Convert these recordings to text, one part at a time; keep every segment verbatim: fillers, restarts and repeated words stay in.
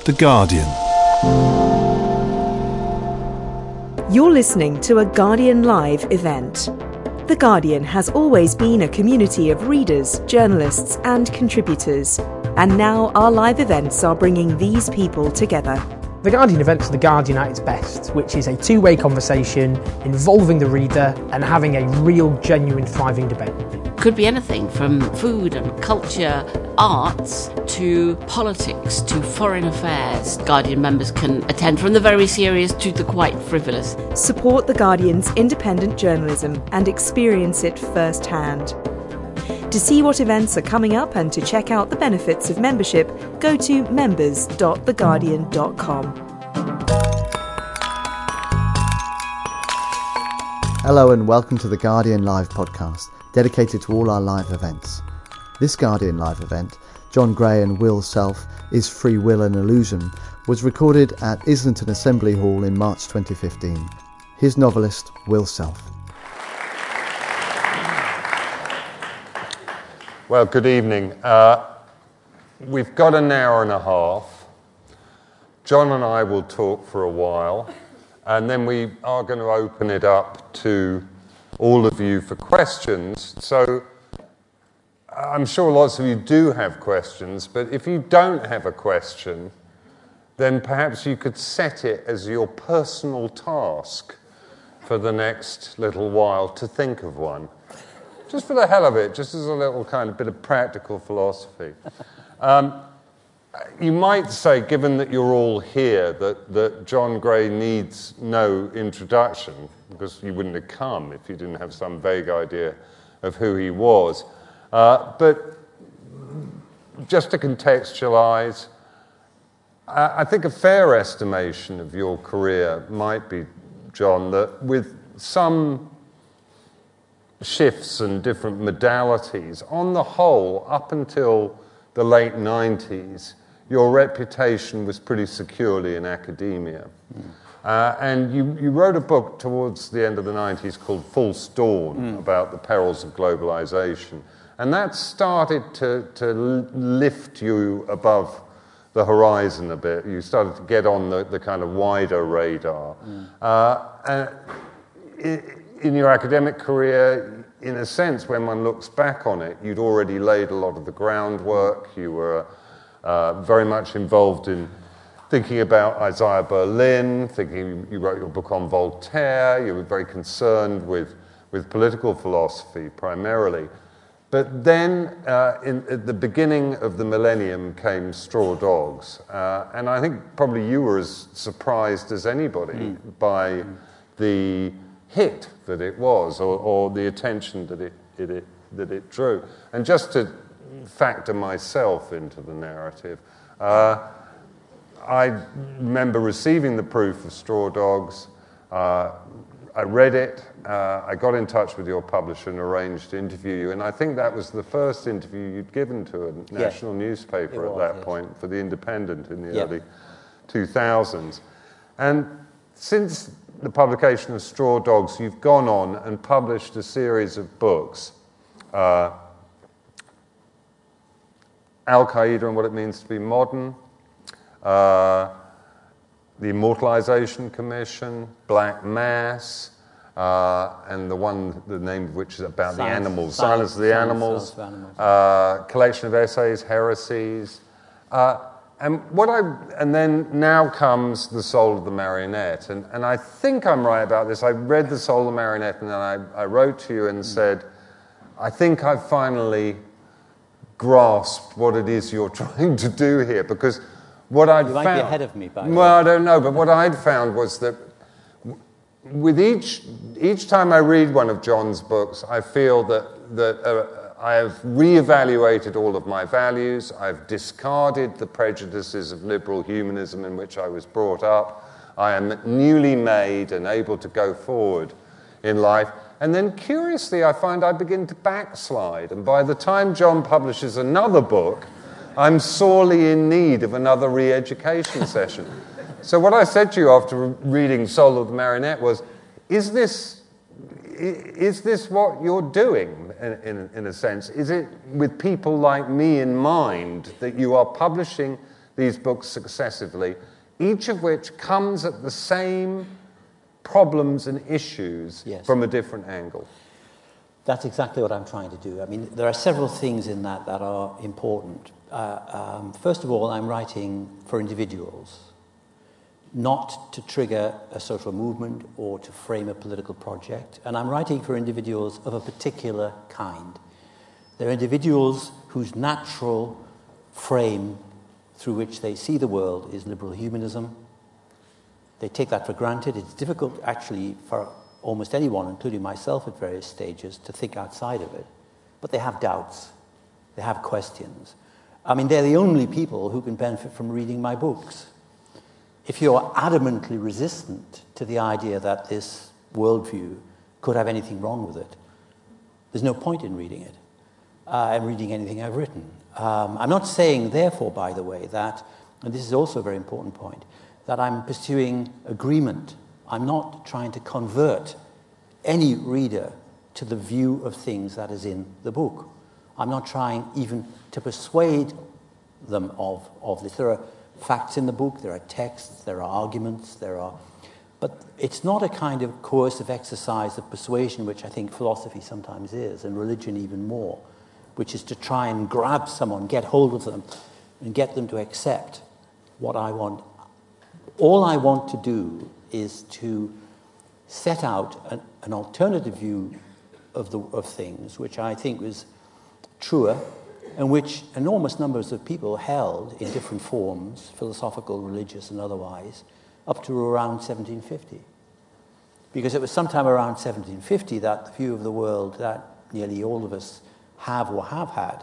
The Guardian. You're listening to a Guardian Live event. The Guardian has always been a community of readers, journalists and contributors. And now our live events are bringing these people together. The Guardian events are The Guardian at its best, which is a two-way conversation involving the reader and having a real, genuine, thriving debate. Could be anything from food and culture, arts, to politics, to foreign affairs. Guardian members can attend from the very serious to the quite frivolous. Support The Guardian's independent journalism and experience it firsthand. To see what events are coming up and to check out the benefits of membership, go to members dot the guardian dot com. Hello and welcome to the Guardian Live podcast, dedicated to all our live events. This Guardian Live event, John Gray and Will Self, Is Free Will an Illusion, was recorded at Islington Assembly Hall in March twenty fifteen. Here's novelist Will Self. Well, good evening. Uh, we've got an hour and a half. John and I will talk for a while, and then we are going to open it up to all of you for questions. So I'm sure lots of you do have questions, but if you don't have a question, then perhaps you could set it as your personal task for the next little while to think of one. Just for the hell of it, just as a little kind of bit of practical philosophy. Um, you might say, given that you're all here, that, that John Gray needs no introduction, because you wouldn't have come if you didn't have some vague idea of who he was. Uh, but just to contextualize, I, I think a fair estimation of your career might be, John, that with some shifts and different modalities, on the whole, up until the late nineties, your reputation was pretty securely in academia. Mm. Uh, and you, you wrote a book towards the end of the nineties called Full Storm, mm. about the perils of globalization. And that started to, to lift you above the horizon a bit. You started to get on the, the kind of wider radar. Mm. Uh, and it, in your academic career, in a sense, when one looks back on it, you'd already laid a lot of the groundwork. You were uh, very much involved in thinking about Isaiah Berlin, thinking you wrote your book on Voltaire. You were very concerned with, with political philosophy primarily. But then, uh, in, at the beginning of the millennium came Straw Dogs. Uh, and I think probably you were as surprised as anybody mm. by mm. the hit that it was, or, or the attention that it, it, it that it drew. And just to factor myself into the narrative, uh, I remember receiving the proof of Straw Dogs. Uh, I read it. Uh, I got in touch with your publisher and arranged to interview you. And I think that was the first interview you'd given to a national yeah, newspaper at that yes. point, for The Independent in the yeah. early two thousands. And since the publication of Straw Dogs, you've gone on and published a series of books. Uh, Al-Qaeda and What It Means to Be Modern, uh, The Immortalization Commission, Black Mass, uh, and the one, the name of which is about Silence, the animals, Silence, Silence of the Silence, Animals, Silence of animals. Uh, collection of essays, Heresies. Uh, And what I and then now comes The Soul of the Marionette, and and I think I'm right about this. I read The Soul of the Marionette, and then I, I wrote to you and mm. said, I think I've finally grasped what it is you're trying to do here, because what I'd you might found, be ahead of me, by the way. Well, I don't know, but what I'd found was that with each each time I read one of John's books, I feel that that. Uh, I have reevaluated all of my values. I've discarded the prejudices of liberal humanism in which I was brought up. I am newly made and able to go forward in life. And then, curiously, I find I begin to backslide. And by the time John publishes another book, I'm sorely in need of another re-education session. So what I said to you after reading Soul of the Marionette was, is this... Is this what you're doing, in, in, in a sense? Is it with people like me in mind that you are publishing these books successively, each of which comes at the same problems and issues yes. from a different angle. That's exactly what I'm trying to do. I mean, there are several things in that that are important. Uh, um, first of all, I'm writing for individuals, not to trigger a social movement or to frame a political project. And I'm writing for individuals of a particular kind. They're individuals whose natural frame through which they see the world is liberal humanism. They take that for granted. It's difficult, actually, for almost anyone, including myself at various stages, to think outside of it. But they have doubts. They have questions. I mean, they're the only people who can benefit from reading my books. If you're adamantly resistant to the idea that this worldview could have anything wrong with it, there's no point in reading it uh, and reading anything I've written. Um, I'm not saying, therefore, by the way, that, and this is also a very important point, that I'm pursuing agreement. I'm not trying to convert any reader to the view of things that is in the book. I'm not trying even to persuade them of, of this. There are facts in the book, there are texts, there are arguments, there are... But it's not a kind of coercive exercise of persuasion, which I think philosophy sometimes is, and religion even more, which is to try and grab someone, get hold of them, and get them to accept what I want. All I want to do is to set out an, an alternative view of, the, of things, which I think was truer, and which enormous numbers of people held in different forms, philosophical, religious, and otherwise, up to around seventeen fifty. Because it was sometime around seventeen fifty that the view of the world that nearly all of us have or have had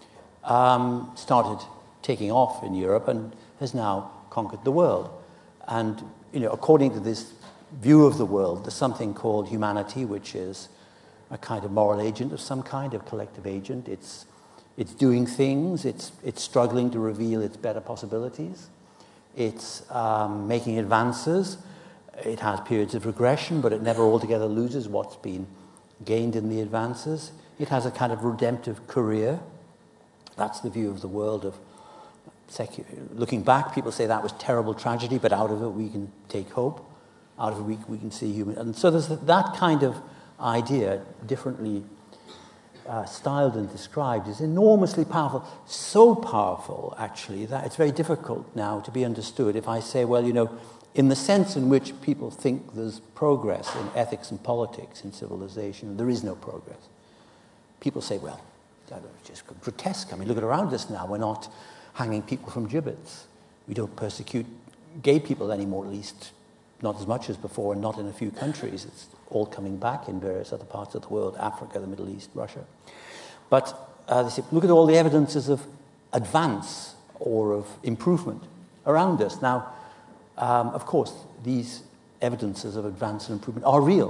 um, started taking off in Europe and has now conquered the world. And, you know, according to this view of the world, there's something called humanity, which is a kind of moral agent of some kind, of collective agent. It's It's doing things, it's, it's struggling to reveal its better possibilities, it's um, making advances, it has periods of regression, but it never altogether loses what's been gained in the advances. It has a kind of redemptive career. That's the view of the world of secular. Looking back, people say that was terrible tragedy, but out of it we can take hope. Out of it we, we can see human. And so there's that kind of idea, differently Uh, styled and described, is enormously powerful. So powerful, actually, that it's very difficult now to be understood if I say, well, you know, in the sense in which people think there's progress in ethics and politics in civilization, there is no progress. People say, well, that's just grotesque. I mean, look at around us now. We're not hanging people from gibbets. We don't persecute gay people anymore, at least not as much as before, and not in a few countries. It's all coming back in various other parts of the world, Africa, the Middle East, Russia. But uh, they say, look at all the evidences of advance or of improvement around us. Now, um, of course, these evidences of advance and improvement are real.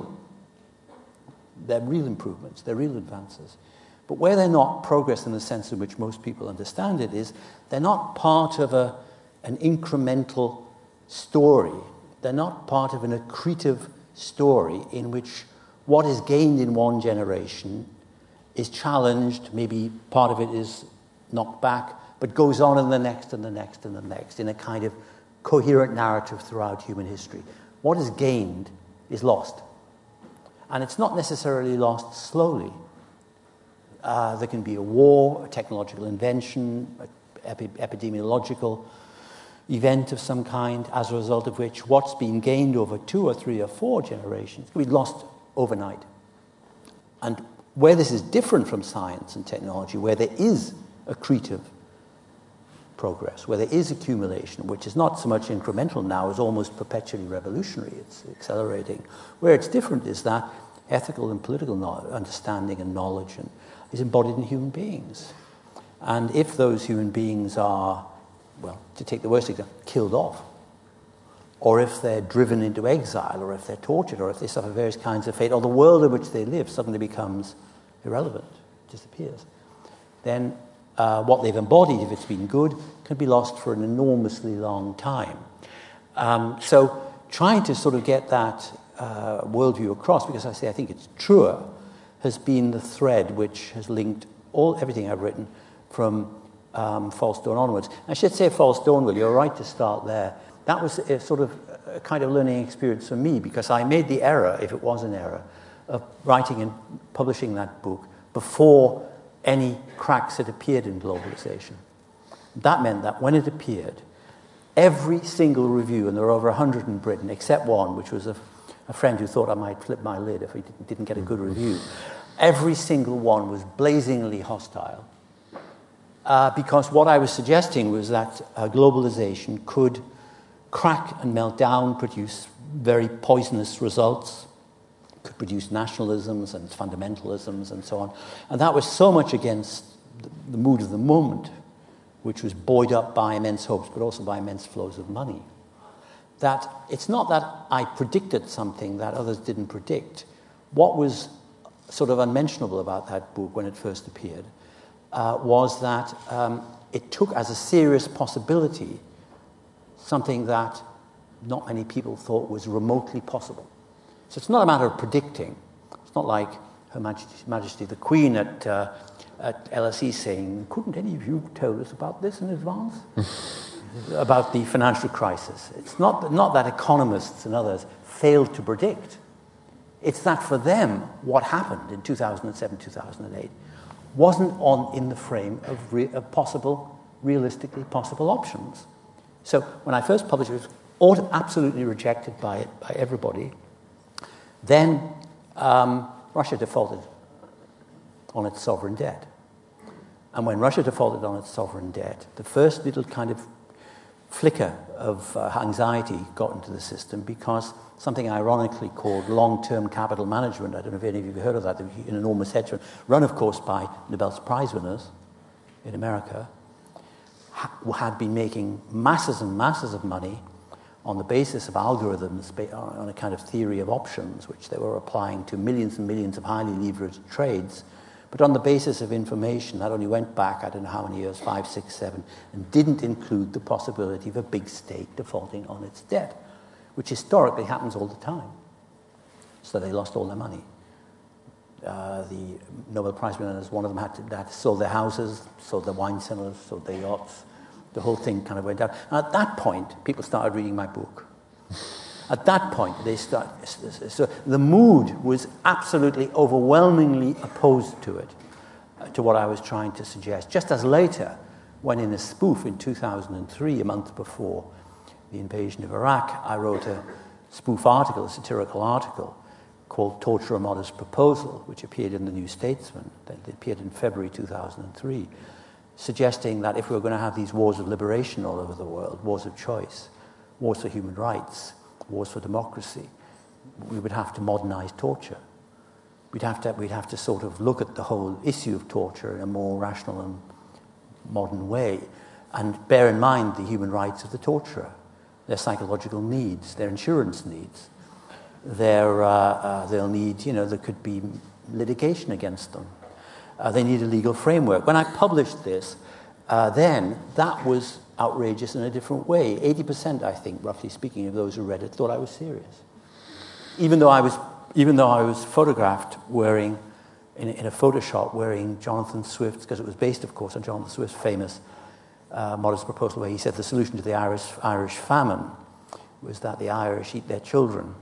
They're real improvements, they're real advances. But where they're not progress in the sense in which most people understand it is, they're not part of a, an incremental story. They're not part of an accretive story in which what is gained in one generation is challenged, maybe part of it is knocked back, but goes on in the next and the next and the next in a kind of coherent narrative throughout human history. What is gained is lost. And it's not necessarily lost slowly. Uh, there can be a war, a technological invention, an epi- epidemiological event of some kind, as a result of which what's been gained over two or three or four generations can be lost overnight. And where this is different from science and technology, where there is accretive progress, where there is accumulation, which is not so much incremental now as almost perpetually revolutionary, it's accelerating. Where it's different is that ethical and political knowledge, understanding and knowledge and, is embodied in human beings. And if those human beings are, well, to take the worst example, killed off, or if they're driven into exile, or if they're tortured, or if they suffer various kinds of fate, or the world in which they live suddenly becomes irrelevant, disappears, then uh, what they've embodied, if it's been good, can be lost for an enormously long time. Um, so trying to sort of get that uh, worldview across, because I say I think it's truer, has been the thread which has linked all everything I've written, from um, False Dawn onwards. I should say False Dawn, Will, you're right to start there. That was a sort of a kind of learning experience for me, because I made the error, if it was an error, of writing and publishing that book before any cracks had appeared in globalization. That meant that when it appeared, every single review, and there were over one hundred in Britain, except one, which was a, a friend who thought I might flip my lid if he didn't, didn't get a good review, every single one was blazingly hostile. Uh, because what I was suggesting was that uh, globalization could crack and melt down, produce very poisonous results, could produce nationalisms and fundamentalisms and so on. And that was so much against the mood of the moment, which was buoyed up by immense hopes, but also by immense flows of money, that it's not that I predicted something that others didn't predict. What was sort of unmentionable about that book when it first appeared uh, was that um, it took as a serious possibility something that not many people thought was remotely possible. So it's not a matter of predicting. It's not like Her Majesty, Majesty the Queen at, uh, at L S E saying, couldn't any of you tell us about this in advance? About the financial crisis. It's not, not that economists and others failed to predict. It's that for them, what happened in two thousand seven, two thousand eight wasn't on in the frame of, re, of possible, realistically possible options. So when I first published it, it was absolutely rejected by it, by everybody. Then um, Russia defaulted on its sovereign debt. And when Russia defaulted on its sovereign debt, the first little kind of flicker of uh, anxiety got into the system, because something ironically called long-term capital management, I don't know if any of you have heard of that, an enormous hedge fund, run of course by Nobel Prize winners in America, had been making masses and masses of money on the basis of algorithms, on a kind of theory of options, which they were applying to millions and millions of highly leveraged trades, but on the basis of information that only went back, I don't know how many years, five, six, seven, and didn't include the possibility of a big state defaulting on its debt, which historically happens all the time. So they lost all their money. Uh, the Nobel Prize winners, one of them had to, had to sold their houses, sold their wine cellars, sold their yachts. The whole thing kind of went down. And at that point, people started reading my book. At that point, they start. So the mood was absolutely overwhelmingly opposed to it, uh, to what I was trying to suggest. Just as later, when in a spoof in two thousand three, a month before the invasion of Iraq, I wrote a spoof article, a satirical article, called Torture: A Modest Proposal, which appeared in the New Statesman. That appeared in February two thousand three, suggesting that if we were going to have these wars of liberation all over the world, wars of choice, wars for human rights, wars for democracy, we would have to modernize torture. We'd have to, we'd have to sort of look at the whole issue of torture in a more rational and modern way, and bear in mind the human rights of the torturer, their psychological needs, their insurance needs. Their, uh, uh, they'll need, you know, there could be litigation against them. Uh, they need a legal framework. When I published this, uh, then that was outrageous in a different way. eighty percent, I think, roughly speaking, of those who read it thought I was serious. Even though I was, even though I was photographed wearing, in, in a Photoshop, wearing Jonathan Swift's, because it was based, of course, on Jonathan Swift's famous uh, modest proposal, where he said the solution to the Irish, Irish famine was that the Irish eat their children.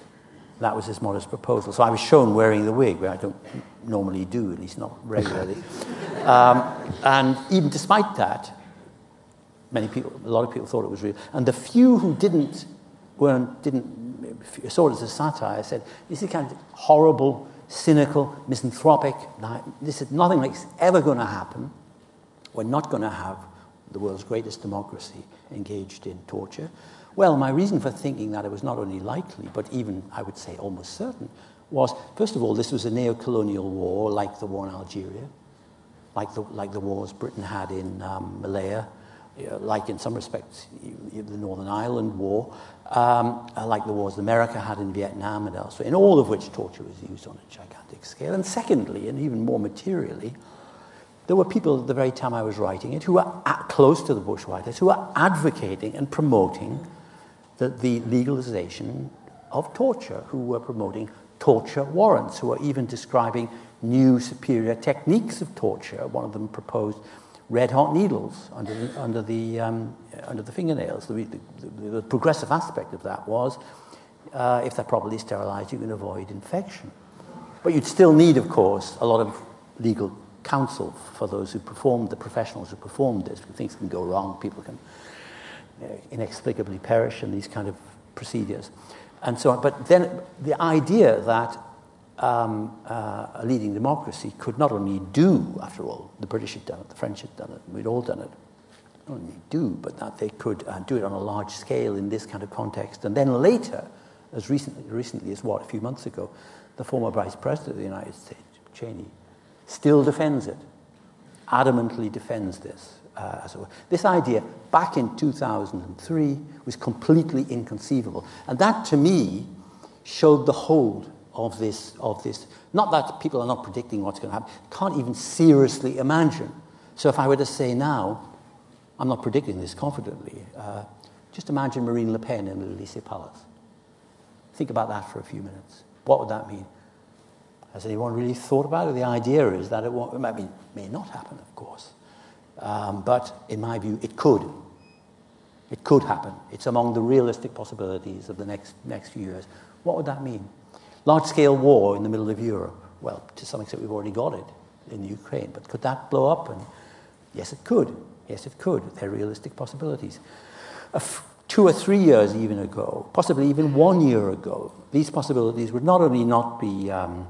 That was his modest proposal. So I was shown wearing the wig, where I don't normally do, at least not regularly. um, and even despite that, many people, a lot of people thought it was real. And the few who didn't, weren't, didn't, saw it as a satire, said, this is kind of horrible, cynical, misanthropic. This is nothing like it's ever going to happen. We're not going to have the world's greatest democracy engaged in torture. Well, my reason for thinking that it was not only likely, but even, I would say, almost certain, was, first of all, this was a neo-colonial war, like the war in Algeria, like the, like the wars Britain had in um, Malaya, uh, like in some respects the Northern Ireland War, um, uh, like the wars America had in Vietnam and elsewhere, in all of which torture was used on a gigantic scale. And secondly, and even more materially, there were people at the very time I was writing it who were at, close to the Bush White House, who were advocating and promoting the, the legalization of torture, who were promoting torture warrants, who were even describing new superior techniques of torture. One of them proposed red-hot needles under the, under the, um, under the fingernails. The, the, the progressive aspect of that was, uh, if they're properly sterilized, you can avoid infection. But you'd still need, of course, a lot of legal counsel for those who performed, the professionals who performed this. Things can go wrong, people can uh, inexplicably perish in these kind of procedures, and so on. But then the idea that um, uh, a leading democracy could not only do, after all, the British had done it, the French had done it, we'd all done it, not only do, but that they could uh, do it on a large scale in this kind of context. And then later, as recently, recently as what, a few months ago, the former Vice President of the United States, Cheney, still defends it, adamantly defends this. Uh, so this idea, back in two thousand three, was completely inconceivable. And that, to me, showed the hold of this, of this. Not that people are not predicting what's going to happen, can't even seriously imagine. So if I were to say now, I'm not predicting this confidently, uh, just imagine Marine Le Pen in the Élysée Palace. Think about that for a few minutes. What would that mean? Has anyone really thought about it? The idea is that it, won't, I mean, it may not happen, of course. Um, but in my view, it could. It could happen. It's among the realistic possibilities of the next, next few years. What would that mean? Large-scale war in the middle of Europe. Well, to some extent, we've already got it in Ukraine. But could that blow up? And yes, it could. Yes, it could. They're realistic possibilities. A f- two or three years even ago, possibly even one year ago, these possibilities would not only not be um,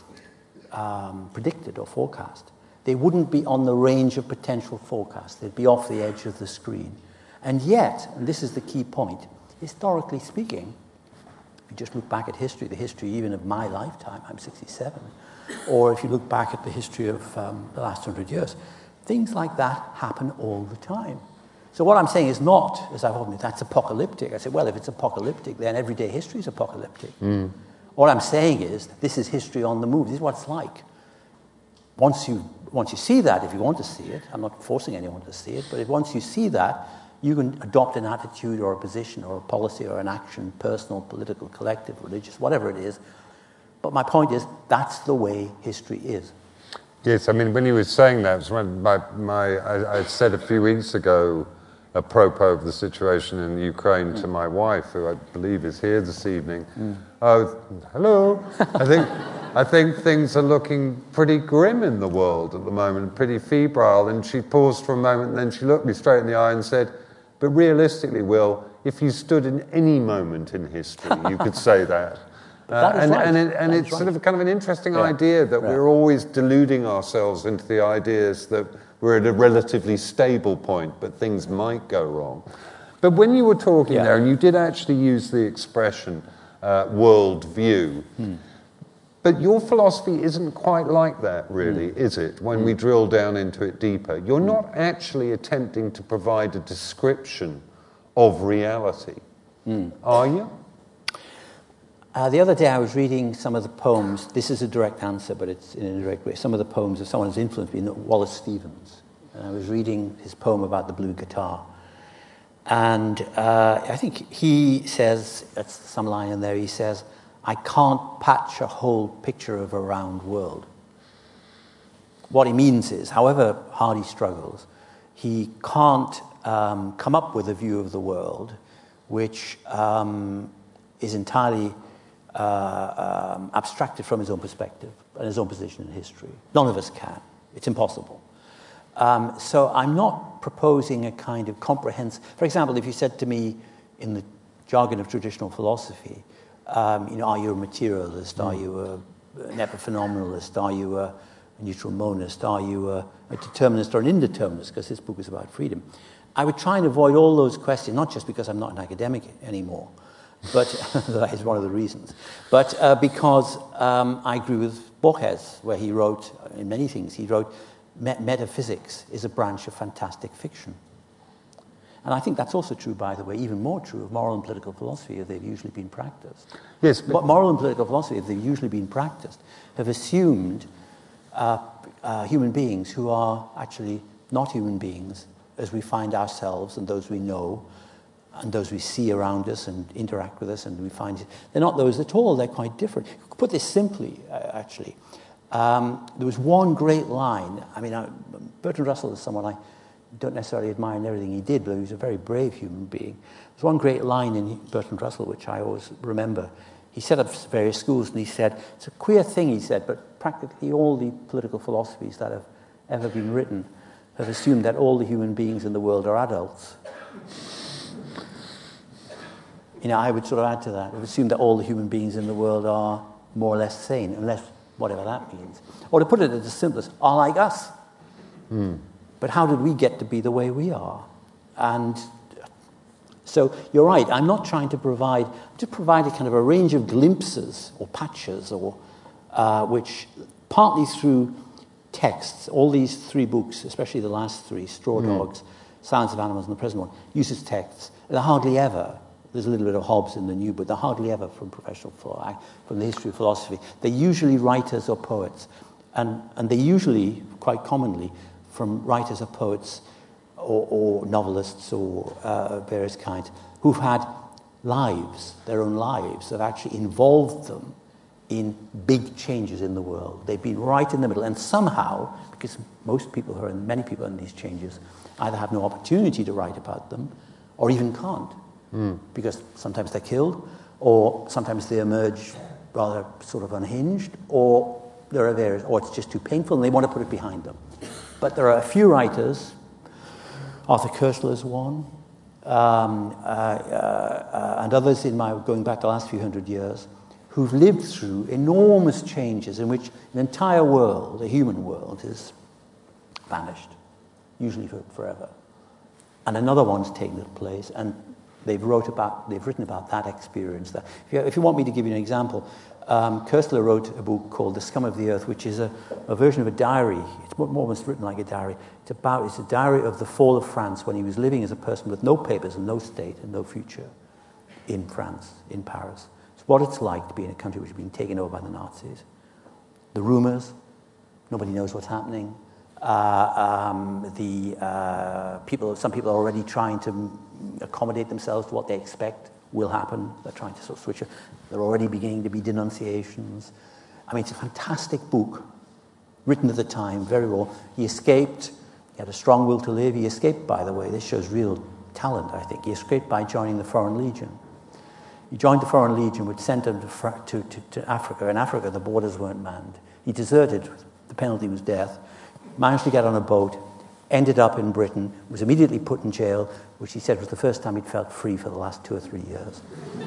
um, predicted or forecast, they wouldn't be on the range of potential forecasts. They'd be off the edge of the screen. And yet, and this is the key point, historically speaking, if you just look back at history, the history even of my lifetime, I'm sixty-seven, or if you look back at the history of um, the last hundred years, things like that happen all the time. So what I'm saying is not, as I've often, that's apocalyptic. I say, well, if it's apocalyptic, then everyday history is apocalyptic. Mm. What I'm saying is, this is history on the move. This is what it's like. Once you, once you see that, if you want to see it, I'm not forcing anyone to see it, but if once you see that, you can adopt an attitude or a position or a policy or an action, personal, political, collective, religious, whatever it is. But my point is, that's the way history is. Yes, I mean, when you were saying that, it was when my, my, I, I said a few weeks ago, apropos of the situation in Ukraine, mm. to my wife, who I believe is here this evening. Mm. Oh, hello. I think I think things are looking pretty grim in the world at the moment, pretty febrile. And she paused for a moment, and then she looked me straight in the eye and said, "But realistically, Will, if you stood in any moment in history, you could say that." Uh, and, right. and, it, and it's right. sort of kind of an interesting yeah. idea that yeah. we're always deluding ourselves into the ideas that we're at a relatively stable point, but things might go wrong. But when you were talking yeah. there, and you did actually use the expression uh, world view, hmm. but your philosophy isn't quite like that, really, hmm. is it? When hmm. we drill down into it deeper, you're hmm. not actually attempting to provide a description of reality, hmm. are you? Uh, the other day I was reading some of the poems. This is a direct answer, but it's in a indirect way. Some of the poems of someone who's influenced me, Wallace Stevens. And I was reading his poem about the blue guitar. And uh, I think he says, that's some line in there, he says, "I can't patch a whole picture of a round world." What he means is, however hard he struggles, he can't um, come up with a view of the world which um, is entirely Uh, um, abstracted from his own perspective and his own position in history. None of us can. It's impossible. Um, so I'm not proposing a kind of comprehensive... For example, if you said to me in the jargon of traditional philosophy, um, you know, are you a materialist? Mm. Are you a, an epiphenomenalist? Are you a, a neutral monist? Are you a, a determinist or an indeterminist? Because this book is about freedom. I would try and avoid all those questions, not just because I'm not an academic anymore, but that is one of the reasons. But uh, because um, I agree with Borges, where he wrote, in many things, he wrote, metaphysics is a branch of fantastic fiction. And I think that's also true, by the way, even more true of moral and political philosophy, if they've usually been practiced. Yes, but But moral and political philosophy, if they've usually been practiced, have assumed uh, uh, human beings who are actually not human beings, as we find ourselves and those we know, and those we see around us and interact with us, and we find they're not those at all. They're quite different. Put this simply, uh, actually, um, there was one great line. I mean, I, Bertrand Russell is someone I don't necessarily admire in everything he did, but he was a very brave human being. There's one great line in Bertrand Russell, which I always remember. He set up various schools, and he said, it's a queer thing, he said, but practically all the political philosophies that have ever been written have assumed that all the human beings in the world are adults. You know, I would sort of add to that. I've assumed that all the human beings in the world are more or less sane, unless whatever that means. Or to put it as simple as, are like us. Mm. But how did we get to be the way we are? And so you're right, I'm not trying to provide, to provide a kind of a range of glimpses or patches, or uh, which partly through texts, all these three books, especially the last three, Straw Dogs, mm. Science of Animals, and the present one, uses texts. They're hardly ever, there's a little bit of Hobbes in the new, but they're hardly ever from professional philosophy, from the history of philosophy. They're usually writers or poets, and, and they usually, quite commonly, from writers or poets or, or novelists or uh, various kinds who've had lives, their own lives, that actually involved them in big changes in the world. They've been right in the middle, and somehow, because most people who are in, many people in these changes either have no opportunity to write about them or even can't, mm. because sometimes they're killed, or sometimes they emerge rather sort of unhinged, or there are various, or it's just too painful and they want to put it behind them. But there are a few writers, Arthur Koestler is one, um, uh, uh, and others in my, going back the last few hundred years, who've lived through enormous changes in which an entire world, a human world, is vanished, usually for forever. And another one's taken its place, and they've wrote about, they've written about that experience. That if you, if you want me to give you an example, um, Koestler wrote a book called The Scum of the Earth, which is a, a version of a diary. It's almost written like a diary. It's about, it's a diary of the fall of France when he was living as a person with no papers and no state and no future in France, in Paris. It's what it's like to be in a country which has been taken over by the Nazis. The rumors, nobody knows what's happening. Uh, um, the uh, people, some people are already trying to accommodate themselves to what they expect will happen. They're trying to sort of switch it. They're already beginning to be denunciations. I mean, it's a fantastic book, written at the time, very well. He escaped. He had a strong will to live. He escaped, by the way. This shows real talent, I think. He escaped by joining the Foreign Legion. He joined the Foreign Legion, which sent him to, to, to, to Africa. In Africa, the borders weren't manned. He deserted. The penalty was death. Managed to get on a boat, ended up in Britain, was immediately put in jail, which he said was the first time he'd felt free for the last two or three years.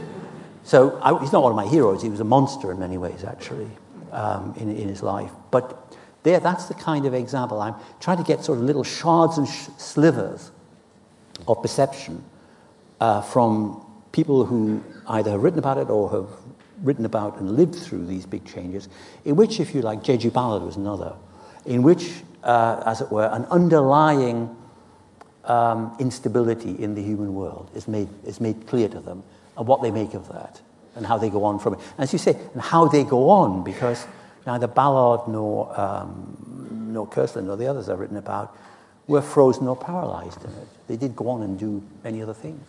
So I, he's not one of my heroes. He was a monster in many ways, actually, um, in, in his life. But there, that's the kind of example. I'm trying to get sort of little shards and sh- slivers of perception uh, from people who either have written about it or have written about and lived through these big changes, in which, if you like, J G Ballard was another, in which, uh, as it were, an underlying um, instability in the human world is made is made clear to them, and what they make of that, and how they go on from it. And as you say, and how they go on, because neither Ballard nor um, nor Koestler nor the others I've written about were frozen or paralyzed in it. They did go on and do many other things.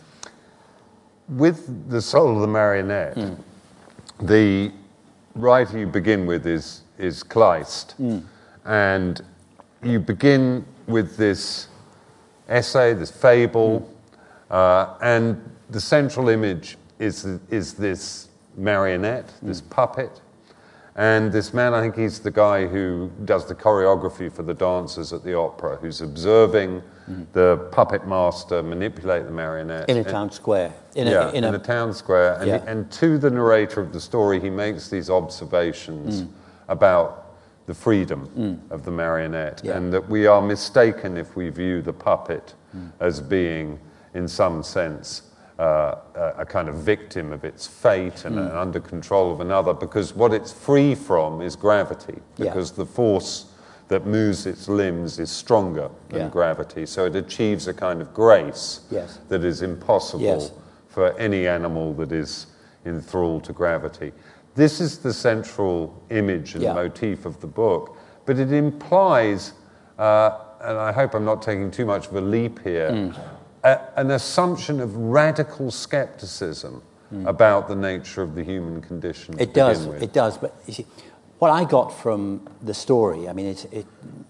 With The Soul of the Marionette, mm. the writer you begin with is is Kleist. Mm. And you begin with this essay, this fable, mm. uh, and the central image is is this marionette, mm. this puppet. And this man, I think he's the guy who does the choreography for the dancers at the opera, who's observing mm. the puppet master manipulate the marionette. In a town square. In a, yeah, in, in a, a town square. And, yeah. and to the narrator of the story, he makes these observations mm. about the freedom mm. of the marionette, yeah. and that we are mistaken if we view the puppet mm. as being, in some sense, uh, a, a kind of victim of its fate and, mm. and under control of another, because what it's free from is gravity, because yeah. the force that moves its limbs is stronger than yeah. gravity, so it achieves a kind of grace yes. that is impossible yes. for any animal that is enthralled to gravity. This is the central image and yeah. motif of the book, but it implies, uh, and I hope I'm not taking too much of a leap here, mm. a, an assumption of radical skepticism mm. about the nature of the human condition. It does, it does, but you see, what I got from the story, I mean, it's, it,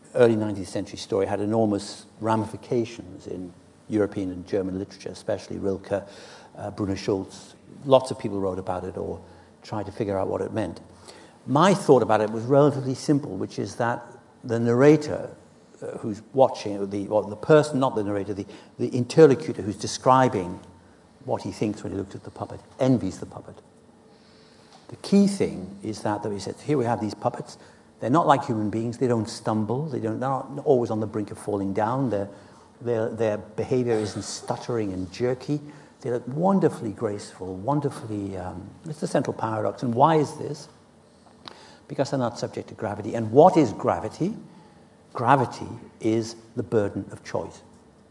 early nineteenth century story had enormous ramifications in European and German literature, especially Rilke, uh, Bruno Schulz. Lots of people wrote about it or tried to figure out what it meant. My thought about it was relatively simple, which is that the narrator uh, who's watching, the, or the person, not the narrator, the, the interlocutor who's describing what he thinks when he looks at the puppet, envies the puppet. The key thing is that, that he said, here we have these puppets. They're not like human beings. They don't stumble. They don't, they're not always on the brink of falling down. Their, their, their behavior isn't stuttering and jerky. They look wonderfully graceful, wonderfully... Um, it's the central paradox. And why is this? Because they're not subject to gravity. And what is gravity? Gravity is the burden of choice.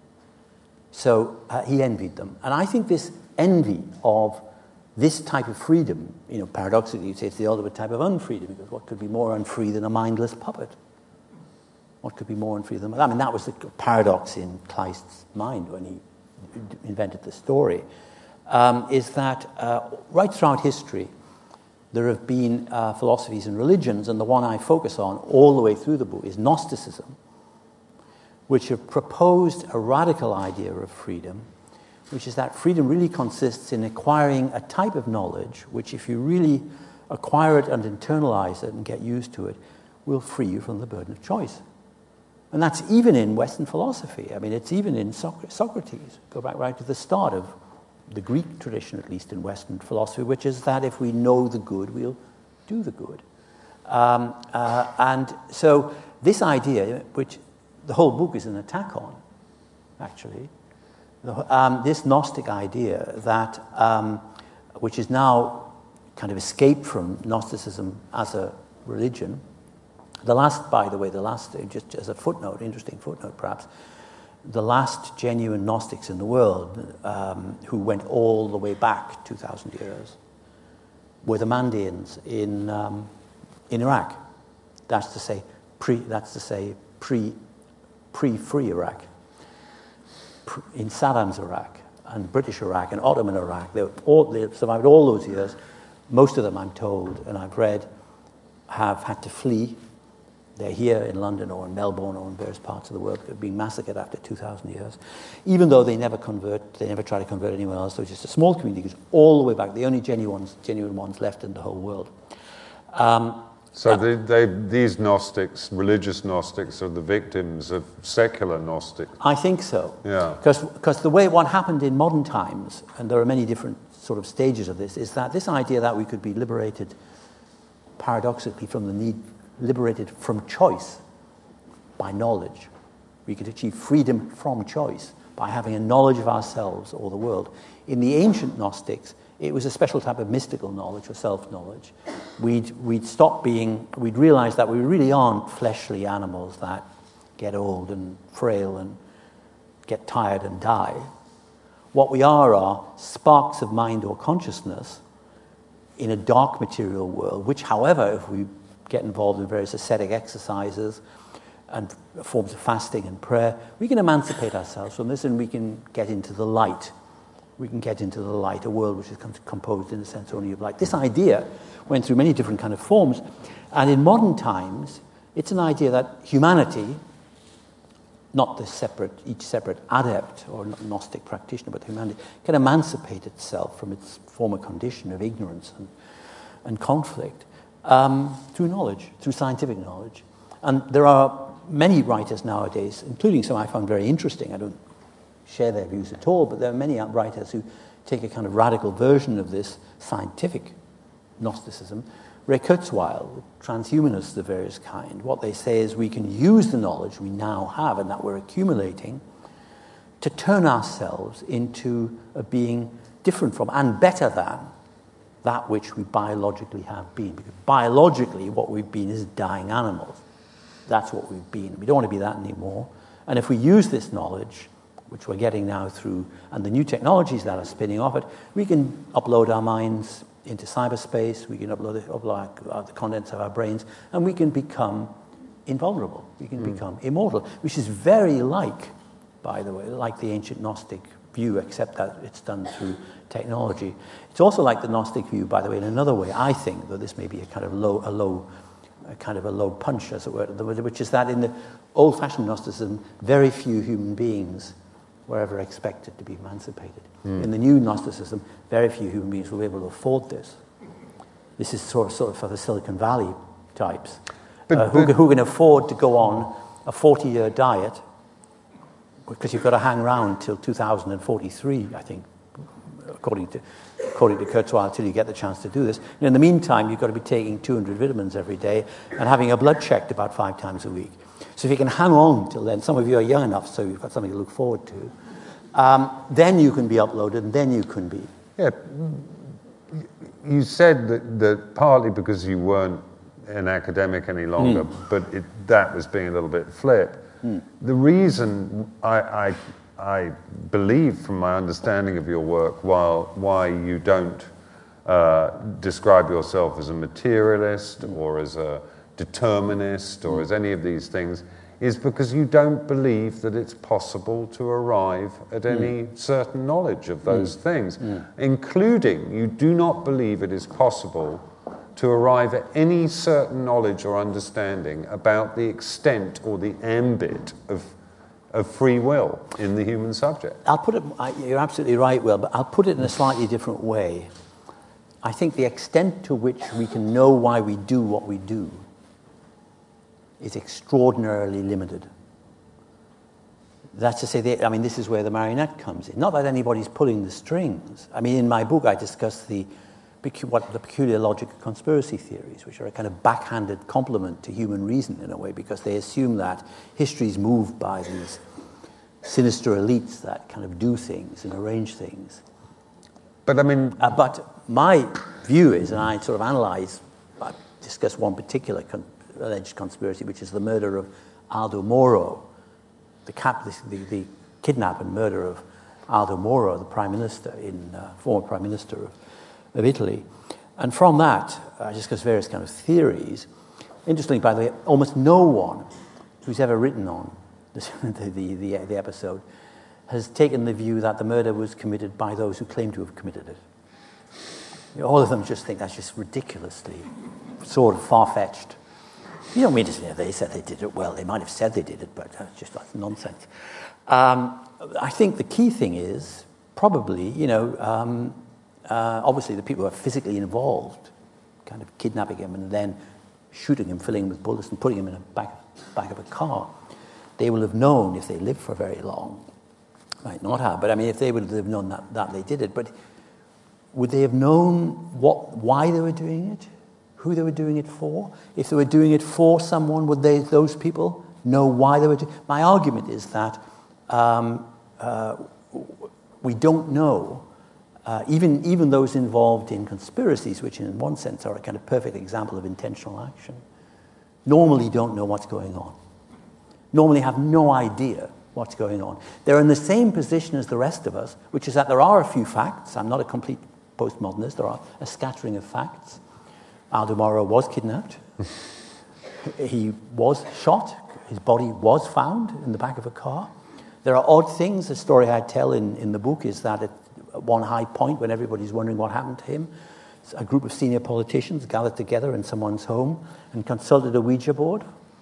So uh, he envied them. And I think this envy of this type of freedom, you know, paradoxically, you'd say it's the ultimate type of unfreedom, because what could be more unfree than a mindless puppet? What could be more unfree than... I mean, that was the paradox in Kleist's mind when he invented the story, um, is that uh, right throughout history, there have been uh, philosophies and religions, and the one I focus on all the way through the book is Gnosticism, which have proposed a radical idea of freedom, which is that freedom really consists in acquiring a type of knowledge which, if you really acquire it and internalize it and get used to it, will free you from the burden of choice. And that's even in Western philosophy. I mean, it's even in Socrates. Go back right to the start of the Greek tradition, at least in Western philosophy, which is that if we know the good, we'll do the good. Um, uh, and so this idea, which the whole book is an attack on, actually, Um, this Gnostic idea that, um, which is now kind of escaped from Gnosticism as a religion. The last, by the way, the last, just as a footnote, interesting footnote perhaps, the last genuine Gnostics in the world um, who went all the way back two thousand years were the Mandeans in um, in Iraq. That's to say, pre. That's to say, pre, pre-free Iraq. In Saddam's Iraq and British Iraq and Ottoman Iraq, they, all, they survived all those years. Most of them, I'm told, and I've read, have had to flee. They're here in London or in Melbourne or in various parts of the world. They're being massacred after two thousand years. Even though they never convert, they never try to convert anyone else. They're just a small community that goes all the way back. The only genuine ones, genuine ones left in the whole world. Um, So they, they, these Gnostics, religious Gnostics, are the victims of secular Gnostics. I think so. Yeah. Because the way what happened in modern times, and there are many different sort of stages of this, is that this idea that we could be liberated, paradoxically, from the need, liberated from choice by knowledge. We could achieve freedom from choice by having a knowledge of ourselves or the world. In the ancient Gnostics, it was a special type of mystical knowledge or self-knowledge. We'd, we'd stop being, we'd realize that we really aren't fleshly animals that get old and frail and get tired and die. What we are are sparks of mind or consciousness in a dark material world, which, however, if we get involved in various ascetic exercises and forms of fasting and prayer, we can emancipate ourselves from this and we can get into the light. We can get into the light, a world which is composed in a sense only of light. This idea went through many different kind of forms, and in modern times, it's an idea that humanity, not the separate, each separate adept or Gnostic practitioner, but humanity can emancipate itself from its former condition of ignorance and, and conflict um, through knowledge, through scientific knowledge. And there are many writers nowadays, including some I found very interesting. I don't share their views at all, but there are many writers who take a kind of radical version of this scientific Gnosticism. Ray Kurzweil, transhumanists of various kind, what they say is we can use the knowledge we now have and that we're accumulating to turn ourselves into a being different from and better than that which we biologically have been. Because biologically, what we've been is dying animals. That's what we've been. We don't want to be that anymore. And if we use this knowledge, which we're getting now through, and the new technologies that are spinning off it, we can upload our minds into cyberspace, we can upload, it, upload our, the contents of our brains, and we can become invulnerable. We can mm. become immortal, which is very like, by the way, like the ancient Gnostic view, except that it's done through technology. It's also like the Gnostic view, by the way, in another way, I think, though this may be a kind of low, a low a kind of a low punch, as it were, which is that in the old-fashioned Gnosticism, very few human beings were ever expected to be emancipated. Mm. In the new Gnosticism, very few human beings will be able to afford this. This is sort of, sort of for the Silicon Valley types, but, uh, who, but, who can afford to go on a forty-year diet, because you've got to hang around till two thousand forty-three, I think, according to according to Kurzweil, till you get the chance to do this. And in the meantime, you've got to be taking two hundred vitamins every day and having a blood checked about five times a week. So if you can hang on till then, some of you are young enough, so you've got something to look forward to, um, then you can be uploaded, and then you can be. Yeah, you said that, that partly because you weren't an academic any longer, mm. but it, that was being a little bit flip. Mm. The reason I, I, I believe, from my understanding of your work, while, why you don't uh, describe yourself as a materialist mm. or as a determinist or mm. as any of these things, is because you don't believe that it's possible to arrive at mm. any certain knowledge of those mm. things, mm. including you do not believe it is possible to arrive at any certain knowledge or understanding about the extent or the ambit of, of free will in the human subject. I'll put it, you're absolutely right, Will, but I'll put it in a slightly different way. I think the extent to which we can know why we do what we do is extraordinarily limited. That's to say, the, I mean, this is where the marionette comes in. Not that anybody's pulling the strings. I mean, in my book, I discuss the what the peculiar logic of conspiracy theories, which are a kind of backhanded compliment to human reason in a way, because they assume that history is moved by these sinister elites that kind of do things and arrange things. But I mean, uh, but my view is, and I sort of analyze, I discuss one particular con- alleged conspiracy, which is the murder of Aldo Moro, the, cap- the, the, the kidnap and murder of Aldo Moro, the prime minister in uh, former prime minister of. of Italy. And from that, I discuss various kind of theories. Interestingly, by the way, almost no one who's ever written on this, the, the, the, the episode has taken the view that the murder was committed by those who claim to have committed it. You know, all of them just think that's just ridiculously sort of far-fetched. You don't mean to say they said they did it. Well, they might have said they did it, but that's just that's nonsense. Um, I think the key thing is probably, you know, um, Uh, obviously, the people who are physically involved, kind of kidnapping him and then shooting him, filling him with bullets and putting him in the back, back of a car, they will have known, if they lived for very long, might not have, but I mean, if they would have known that, that they did it, but would they have known what, why they were doing it, who they were doing it for? If they were doing it for someone, would they, those people know why they were doing it? My argument is that um, uh, we don't know. Uh, even, even those involved in conspiracies, which in one sense are a kind of perfect example of intentional action, normally don't know what's going on. Normally have no idea what's going on. They're in the same position as the rest of us, which is that there are a few facts. I'm not a complete postmodernist. There are a scattering of facts. Aldo Moro was kidnapped. He was shot. His body was found in the back of a car. There are odd things. The story I tell in, in the book is that it, at one high point, when everybody's wondering what happened to him, a group of senior politicians gathered together in someone's home and consulted a Ouija board.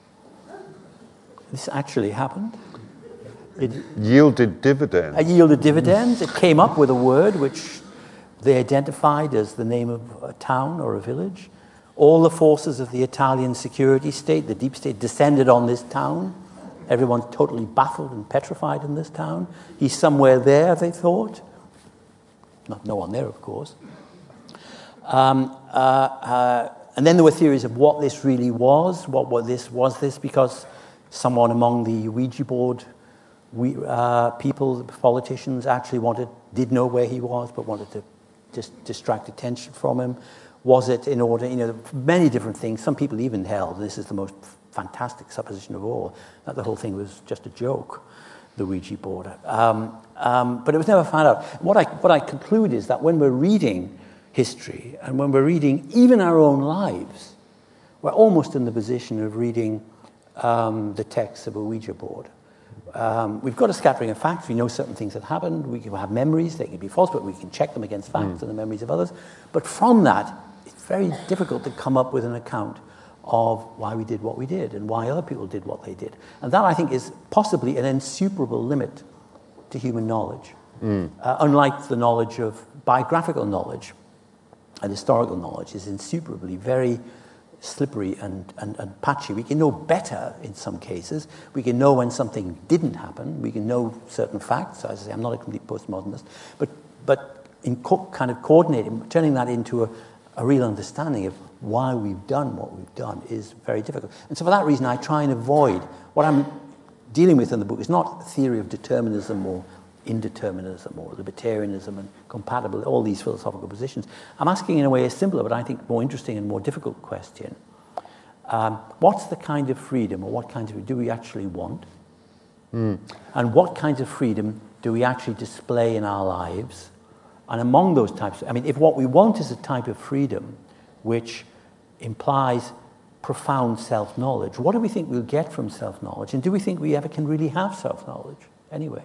This actually happened. It yielded dividends. It yielded dividends. It came up with a word which they identified as the name of a town or a village. All the forces of the Italian security state, the deep state, descended on this town. Everyone's totally baffled and petrified in this town. He's somewhere there, they thought. Not no one there, of course. Um, uh, uh, and then there were theories of what this really was. What, what this was this because someone among the Ouija board we, uh, people, politicians, actually wanted, did know where he was, but wanted to just distract attention from him. Was it in order, you know, many different things. Some people even held, this is the most fantastic supposition of all, that the whole thing was just a joke, the Ouija board. Um, um, but it was never found out. What I, what I conclude is that when we're reading history and when we're reading even our own lives, we're almost in the position of reading um, the text of a Ouija board. Um, we've got a scattering of facts. We know certain things that happened. We can have memories. They can be false, but we can check them against facts mm. and the memories of others. But from that, it's very difficult to come up with an account of why we did what we did and why other people did what they did. And that, I think, is possibly an insuperable limit to human knowledge. Mm. Uh, unlike the knowledge of biographical knowledge and historical knowledge is insuperably very slippery and, and, and patchy. We can know better in some cases. We can know when something didn't happen. We can know certain facts. As I say, I'm not a complete postmodernist. But, but in co- kind of coordinating, turning that into a, a real understanding of why we've done what we've done is very difficult. And so for that reason, I try and avoid, what I'm dealing with in the book is not theory of determinism or indeterminism or libertarianism and compatible, all these philosophical positions. I'm asking in a way a simpler but I think more interesting and more difficult question. Um, what's the kind of freedom or what kind of do we actually want? Mm. And what kinds of freedom do we actually display in our lives? And among those types, I mean, if what we want is a type of freedom which implies profound self-knowledge, what do we think we'll get from self-knowledge? And do we think we ever can really have self-knowledge anyway?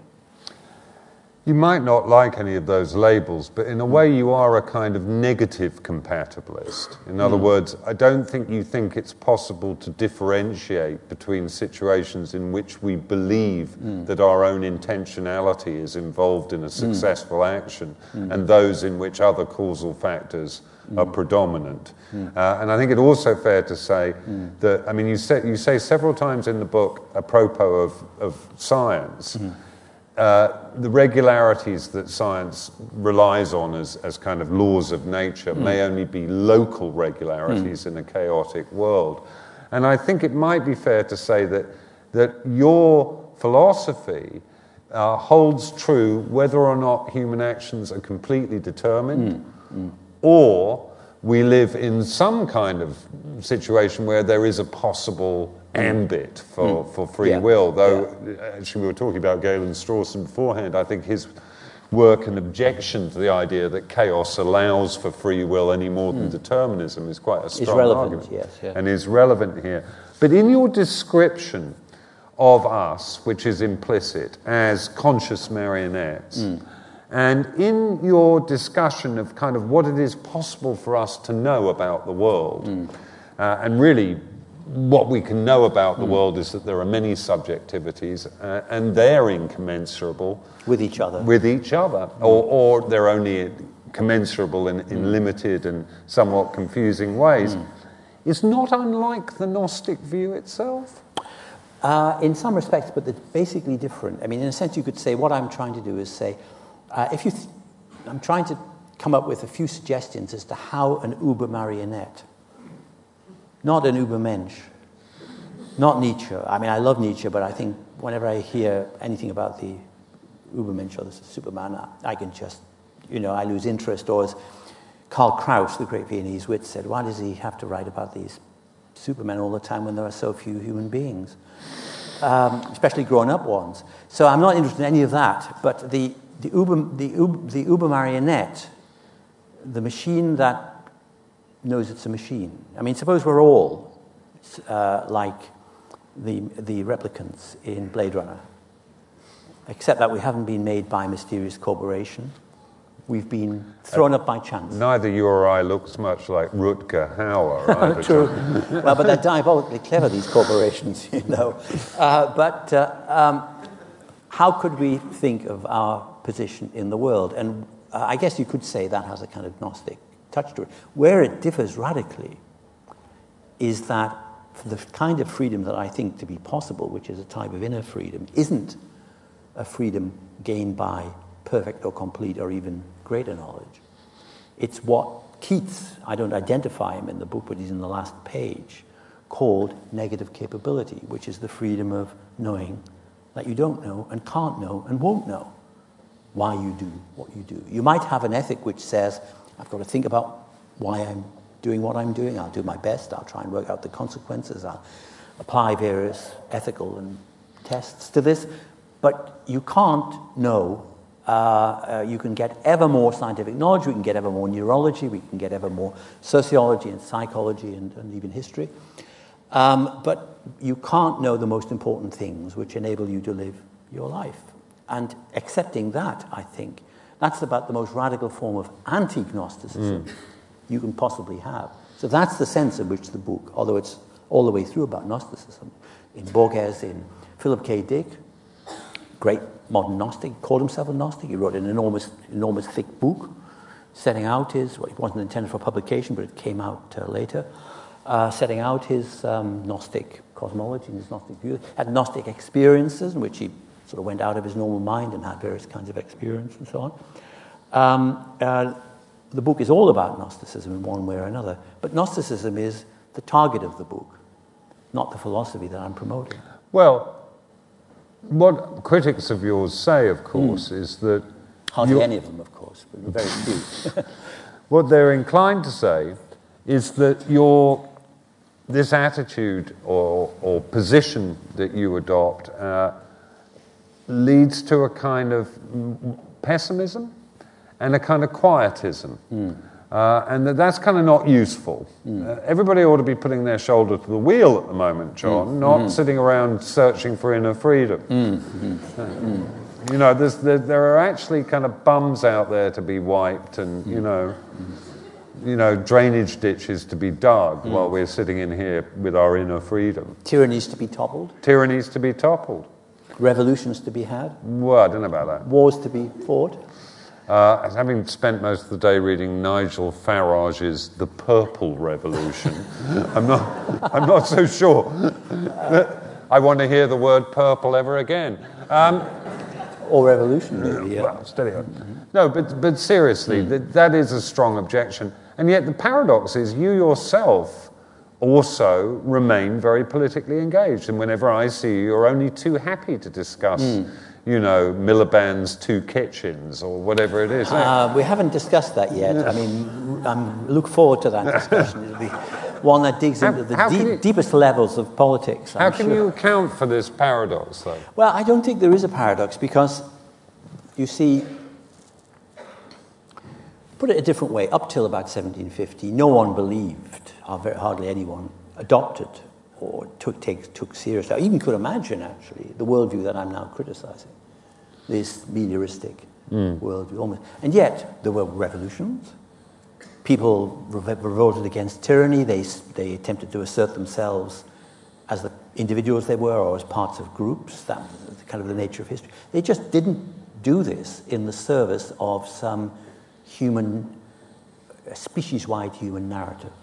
You might not like any of those labels, but in a way you are a kind of negative compatibilist. In other mm. words, I don't think you think it's possible to differentiate between situations in which we believe mm. that our own intentionality is involved in a successful mm. action mm. and those in which other causal factors mm. are predominant. Mm. Uh, and I think it's also fair to say mm. that, I mean, you say, you say several times in the book, apropos of, of science, mm. Uh, the regularities that science relies on as, as kind of laws of nature mm. may only be local regularities mm. in a chaotic world. And I think it might be fair to say that, that your philosophy uh, holds true whether or not human actions are completely determined mm. Mm. or we live in some kind of situation where there is a possible ambit for, mm. for free yeah. will, though yeah. actually we were talking about Galen Strawson beforehand. I think his work and objection to the idea that chaos allows for free will any more than mm. determinism is quite a strong relevant, argument yes, yeah. and is relevant here. But in your description of us, which is implicit, as conscious marionettes, mm. and in your discussion of kind of what it is possible for us to know about the world, mm. uh, and really what we can know about the mm. world is that there are many subjectivities uh, and they're incommensurable with each other with each other mm. or, or they're only commensurable in, in mm. limited and somewhat confusing ways mm. is not unlike the Gnostic view itself. Uh, in some respects, but they're basically different. I mean, in a sense you could say what I'm trying to do is say uh, if you th- I'm trying to come up with a few suggestions as to how an uber marionette, not an Übermensch, not Nietzsche. I mean, I love Nietzsche, but I think whenever I hear anything about the Übermensch or the Superman, I can just, you know, I lose interest. Or as Karl Kraus, the great Viennese wit, said, why does he have to write about these Supermen all the time when there are so few human beings, um, especially grown-up ones? So I'm not interested in any of that, but the, the, Uber, the, Uber, the Uber marionette, the machine that knows it's a machine. I mean, suppose we're all uh, like the the replicants in Blade Runner, except that we haven't been made by a mysterious corporation. We've been thrown uh, up by chance. Neither you or I looks much like Rutger Hauer. Right? True. Well, but they're diabolically clever, these corporations, you know. Uh, but uh, um, how could we think of our position in the world? And uh, I guess you could say that has a kind of Gnostic touch to it. Where it differs radically is that for the kind of freedom that I think to be possible, which is a type of inner freedom, isn't a freedom gained by perfect or complete or even greater knowledge. It's what Keats, I don't identify him in the book, but he's in the last page, called negative capability, which is the freedom of knowing that you don't know and can't know and won't know why you do what you do. You might have an ethic which says, I've got to think about why I'm doing what I'm doing. I'll do my best. I'll try and work out the consequences. I'll apply various ethical and tests to this. But you can't know. Uh, uh, you can get ever more scientific knowledge. We can get ever more neurology. We can get ever more sociology and psychology and, and even history. Um, but you can't know the most important things which enable you to live your life. And accepting that, I think, that's about the most radical form of anti-Gnosticism mm. you can possibly have. So that's the sense in which the book, although it's all the way through about Gnosticism. In Borges, in Philip K. Dick, great modern Gnostic, called himself a Gnostic. He wrote an enormous, enormous thick book, setting out his, well, it wasn't intended for publication, but it came out uh, later, uh, setting out his um, Gnostic cosmology and his Gnostic view. Had Gnostic experiences in which he sort of went out of his normal mind and had various kinds of experience and so on. Um, uh, the book is all about Gnosticism in one way or another, but Gnosticism is the target of the book, not the philosophy that I'm promoting. Well, what critics of yours say, of course, mm. is that... Hardly any of them, of course, but very few. What they're inclined to say is that your this attitude or, or position that you adopt uh, leads to a kind of pessimism and a kind of quietism. Mm. Uh, and that that's kind of not useful. Mm. Uh, everybody ought to be putting their shoulder to the wheel at the moment, John, mm. not mm. sitting around searching for inner freedom. Mm. Mm. Uh, mm. You know, there's, there, there are actually kind of bums out there to be wiped and, mm. you know, mm. you know, drainage ditches to be dug mm. while we're sitting in here with our inner freedom. Tyrannies to be toppled. Tyrannies to be toppled. Revolutions to be had. Well, I don't know about that. Wars to be fought. Uh, having spent most of the day reading Nigel Farage's The Purple Revolution, I'm not, I'm not so sure that I want to hear the word purple ever again. Um, or revolution, maybe. Yeah. Well, steady on. Mm-hmm. No, but but seriously, mm. that, that is a strong objection. And yet the paradox is you yourself also remain very politically engaged. And whenever I see you, you're only too happy to discuss mm. you know, Miliband's Two Kitchens or whatever it is. Uh, we haven't discussed that yet. Yeah. I mean, I look forward to that discussion. It'll be one that digs how, into the deep, you, deepest levels of politics. How I'm can sure. you account for this paradox, though? Well, I don't think there is a paradox because, you see, put it a different way, up till about seventeen fifty, no one believed, or very hardly anyone adopted or took, take, took seriously, or even could imagine, actually, the worldview that I'm now criticizing, this melioristic mm. worldview. Almost. And yet, there were revolutions. People revolted against tyranny. They, they attempted to assert themselves as the individuals they were or as parts of groups. That was kind of the nature of history. They just didn't do this in the service of some human, species-wide human narrative.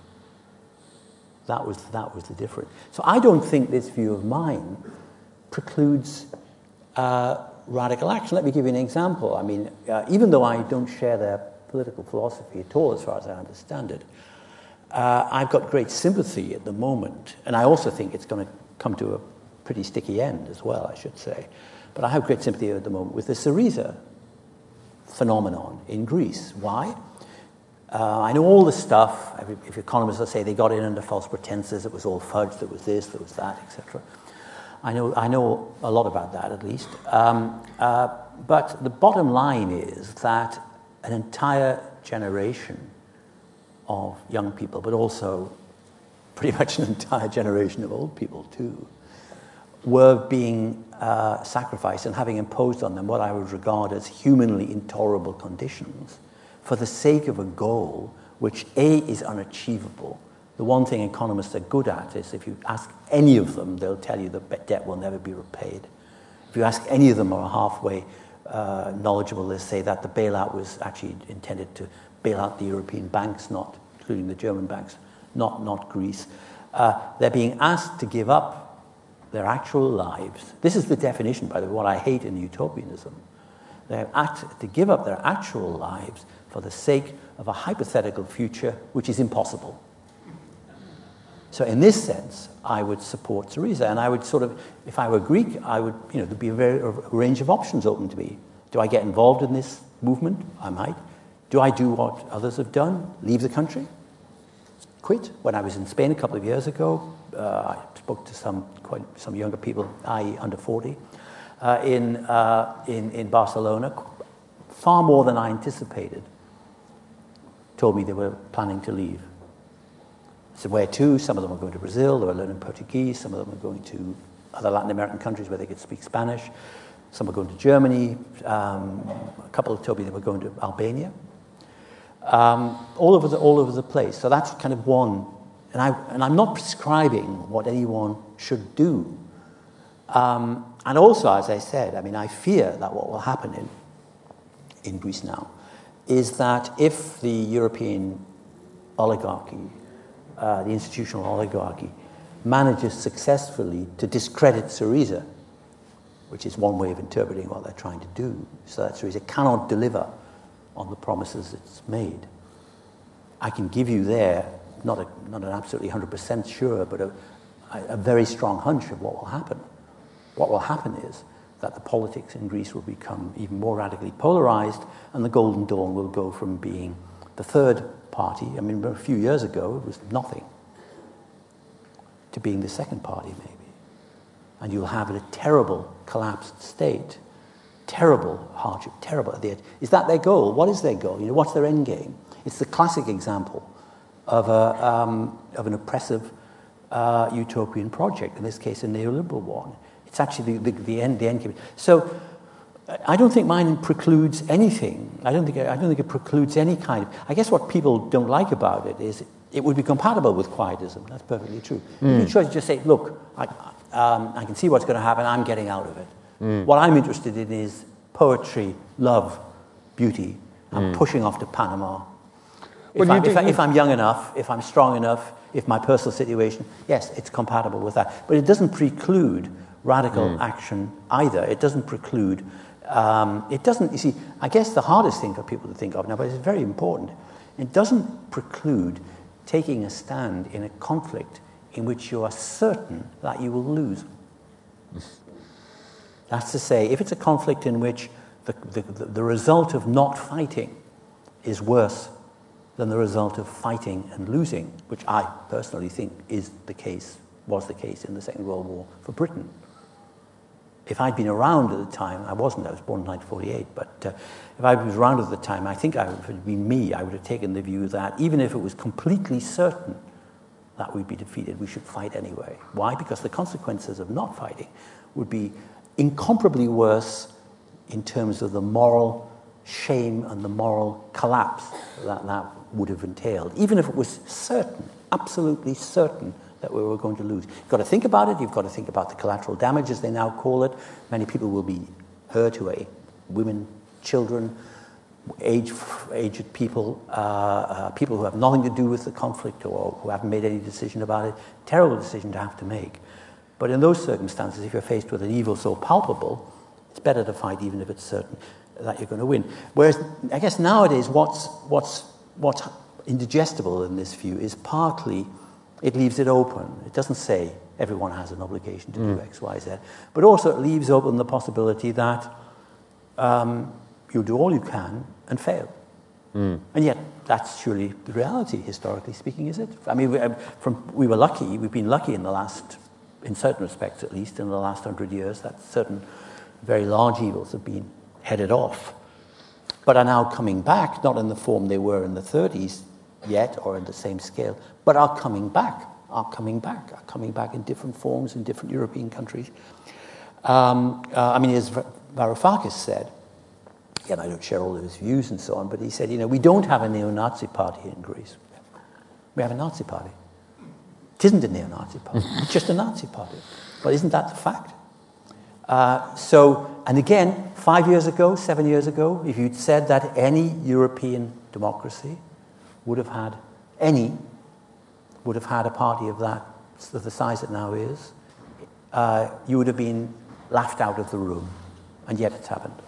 That was, that was the difference. So I don't think this view of mine precludes uh, radical action. Let me give you an example. I mean, uh, even though I don't share their political philosophy at all, as far as I understand it, uh, I've got great sympathy at the moment, and I also think it's going to come to a pretty sticky end as well, I should say. But I have great sympathy at the moment with the Syriza phenomenon in Greece. Why? Uh, I know all the stuff. If economists will say they got in under false pretenses, it was all fudge, there was this, there was that, et cetera. I know, I know a lot about that, at least. Um, uh, but the bottom line is that an entire generation of young people, but also pretty much an entire generation of old people too, were being uh, sacrificed and having imposed on them what I would regard as humanly intolerable conditions for the sake of a goal which, A, is unachievable. The one thing economists are good at is if you ask any of them, they'll tell you that debt will never be repaid. If you ask any of them who are halfway uh, knowledgeable, they'll say that the bailout was actually intended to bail out the European banks, not including the German banks, not, not Greece. Uh, they're being asked to give up their actual lives. This is the definition, by the way, what I hate in utopianism. They're asked to give up their actual lives for the sake of a hypothetical future which is impossible. So in this sense, I would support Syriza, and I would sort of, if I were Greek, I would, you know, there'd be a, very, a range of options open to me. Do I get involved in this movement? I might. Do I do what others have done? Leave the country? Quit? When I was in Spain a couple of years ago, uh, I spoke to some quite some younger people, that is under forty, uh, in, uh, in, in Barcelona, far more than I anticipated, told me they were planning to leave. I said, where to? Some of them were going to Brazil, they were learning Portuguese, some of them were going to other Latin American countries where they could speak Spanish, some were going to Germany, um, a couple told me they were going to Albania, um, all over the all over the place. So that's kind of one and, I, and I'm not prescribing what anyone should do. Um, and also, as I said, I mean, I fear that what will happen in, in Greece now is that if the European oligarchy, uh, the institutional oligarchy, manages successfully to discredit Syriza, which is one way of interpreting what they're trying to do, so that Syriza cannot deliver on the promises it's made. I can give you there, not, a, not an absolutely one hundred percent sure, but a, a very strong hunch of what will happen. What will happen is that the politics in Greece will become even more radically polarized, and the Golden Dawn will go from being the third party, I mean, a few years ago it was nothing, to being the second party maybe. And you'll have a terrible collapsed state, terrible hardship, terrible at the end. Is that their goal? What is their goal? You know, what's their end game? It's the classic example of a um, of an oppressive uh, utopian project. In this case, a neoliberal one. It's actually the, the, the end the end game. So I don't think mine precludes anything. I don't think I don't think it precludes any kind of. I guess what people don't like about it is it would be compatible with quietism. That's perfectly true. Mm. You try to just say, look, I, um, I can see what's going to happen. I'm getting out of it. Mm. What I'm interested in is poetry, love, beauty. I'm mm. pushing off to Panama. If, well, I'm, if, I, if I'm young enough, if I'm strong enough, if my personal situation, yes, it's compatible with that. But it doesn't preclude radical mm. action either. It doesn't preclude, um, it doesn't, you see, I guess the hardest thing for people to think of now, but it's very important, it doesn't preclude taking a stand in a conflict in which you are certain that you will lose. That's to say, if it's a conflict in which the, the, the result of not fighting is worse than the result of fighting and losing, which I personally think is the case, was the case in the Second World War for Britain. If I'd been around at the time, I wasn't, I was born in nineteen forty-eight, but uh, if I was around at the time, I think I would, if it had been me, I would have taken the view that even if it was completely certain that we'd be defeated, we should fight anyway. Why? Because the consequences of not fighting would be incomparably worse in terms of the moral shame and the moral collapse that that would have entailed, even if it was certain, absolutely certain, that we were going to lose. You've got to think about it. You've got to think about the collateral damage, as they now call it. Many people will be hurt away. Women, children, age, aged people, uh, uh, people who have nothing to do with the conflict or who haven't made any decision about it. Terrible decision to have to make. But in those circumstances, if you're faced with an evil so palpable, it's better to fight even if it's certain that you're going to win. Whereas, I guess nowadays, what's what's what's indigestible in this view is partly it leaves it open. It doesn't say everyone has an obligation to do mm. X, Y, Z, but also it leaves open the possibility that um, you'll do all you can and fail. Mm. And yet, that's surely the reality, historically speaking, is it? I mean, we, from, we were lucky, we've been lucky in the last, in certain respects at least, in the last hundred years, that certain very large evils have been headed off, but are now coming back, not in the form they were in the thirties yet, or in the same scale, but are coming back, are coming back, are coming back in different forms in different European countries. Um, uh, I mean, as Varoufakis said, and I don't share all of his views and so on, but he said, you know, we don't have a neo-Nazi party in Greece. We have a Nazi party. It isn't a neo-Nazi party. It's just a Nazi party. But isn't that the fact? Uh, so, and again, five years ago, seven years ago, if you'd said that any European democracy would have had, any, would have had a party of that, of the size it now is, uh, you would have been laughed out of the room. And yet it's happened.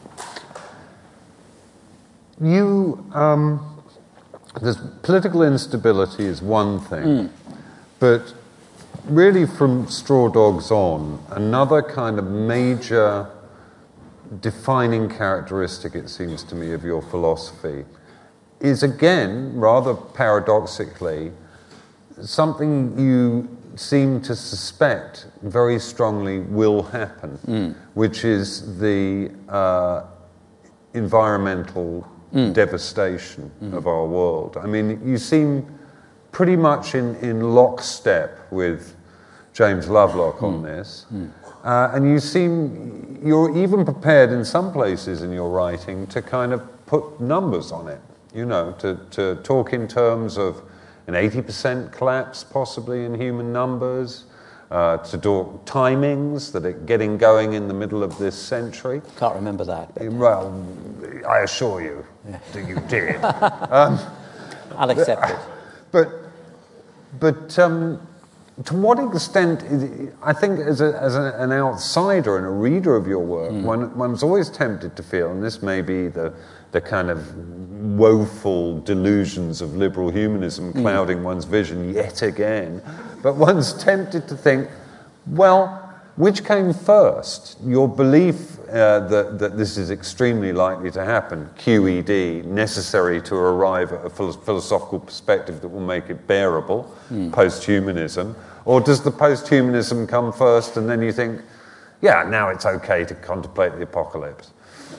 You, um, there's political instability is one thing, mm. but really from Straw Dogs on, another kind of major defining characteristic, it seems to me, of your philosophy is, again, rather paradoxically, something you seem to suspect very strongly will happen, mm. which is the uh, environmental mm. devastation mm. of our world. I mean, you seem pretty much in, in lockstep with James Lovelock mm. on this, mm. uh, and you seem, you're even prepared in some places in your writing to kind of put numbers on it. You know, to, to talk in terms of an eighty percent collapse possibly in human numbers, uh, to do timings that are getting going in the middle of this century. Can't remember that. But... Well, I assure you yeah. that you did. um, I'll accept it. But, but um, to what extent, I think as, a, as a, an outsider and a reader of your work, mm. one, one's always tempted to feel, and this may be the, the kind of woeful delusions of liberal humanism clouding mm. one's vision yet again, but one's tempted to think, well, which came first? Your belief uh, that, that this is extremely likely to happen, Q E D, necessary to arrive at a philosophical perspective that will make it bearable, mm. post-humanism, or does the post-humanism come first and then you think, yeah, now it's okay to contemplate the apocalypse?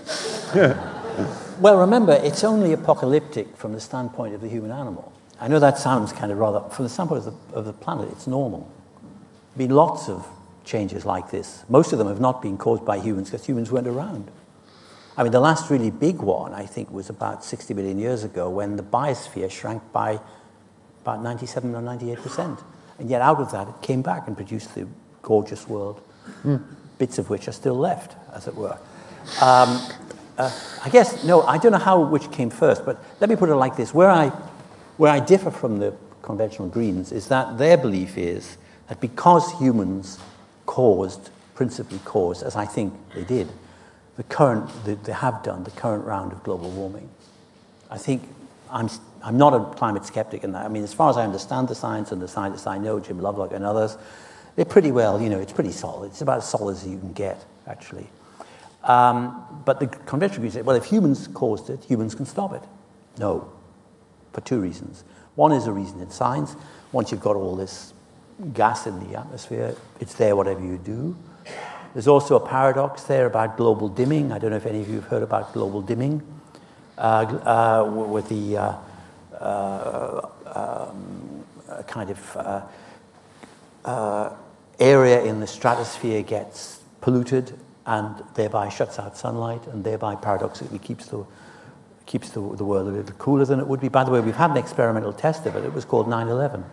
Well, remember, it's only apocalyptic from the standpoint of the human animal. I know that sounds kind of rather, from the standpoint of the, of the planet, it's normal. There have been lots of changes like this. Most of them have not been caused by humans because humans weren't around. I mean, the last really big one, I think, was about sixty million years ago when the biosphere shrank by about ninety-seven or ninety-eight percent. And yet out of that, it came back and produced the gorgeous world, mm. bits of which are still left, as it were. Um, uh, I guess, no, I don't know how which came first, but let me put it like this. Where I, where I differ from the conventional Greens is that their belief is that because humans caused, principally caused, as I think they did, the current, the, they have done, the current round of global warming. I think I'm I'm not a climate skeptic in that. I mean, as far as I understand the science and the scientists I know, Jim Lovelock and others, they're pretty well, you know, it's pretty solid. It's about as solid as you can get, actually. Um, but the conventional view say, well, if humans caused it, humans can stop it. No, for two reasons. One is a reason in science. Once you've got all this gas in the atmosphere, it's there whatever you do. There's also a paradox there about global dimming. I don't know if any of you have heard about global dimming, uh, uh, with the uh, uh, um, a kind of uh, uh, area in the stratosphere gets polluted and thereby shuts out sunlight and thereby paradoxically keeps the keeps the, the world a little cooler than it would be. By the way, we've had an experimental test of it. It was called nine eleven.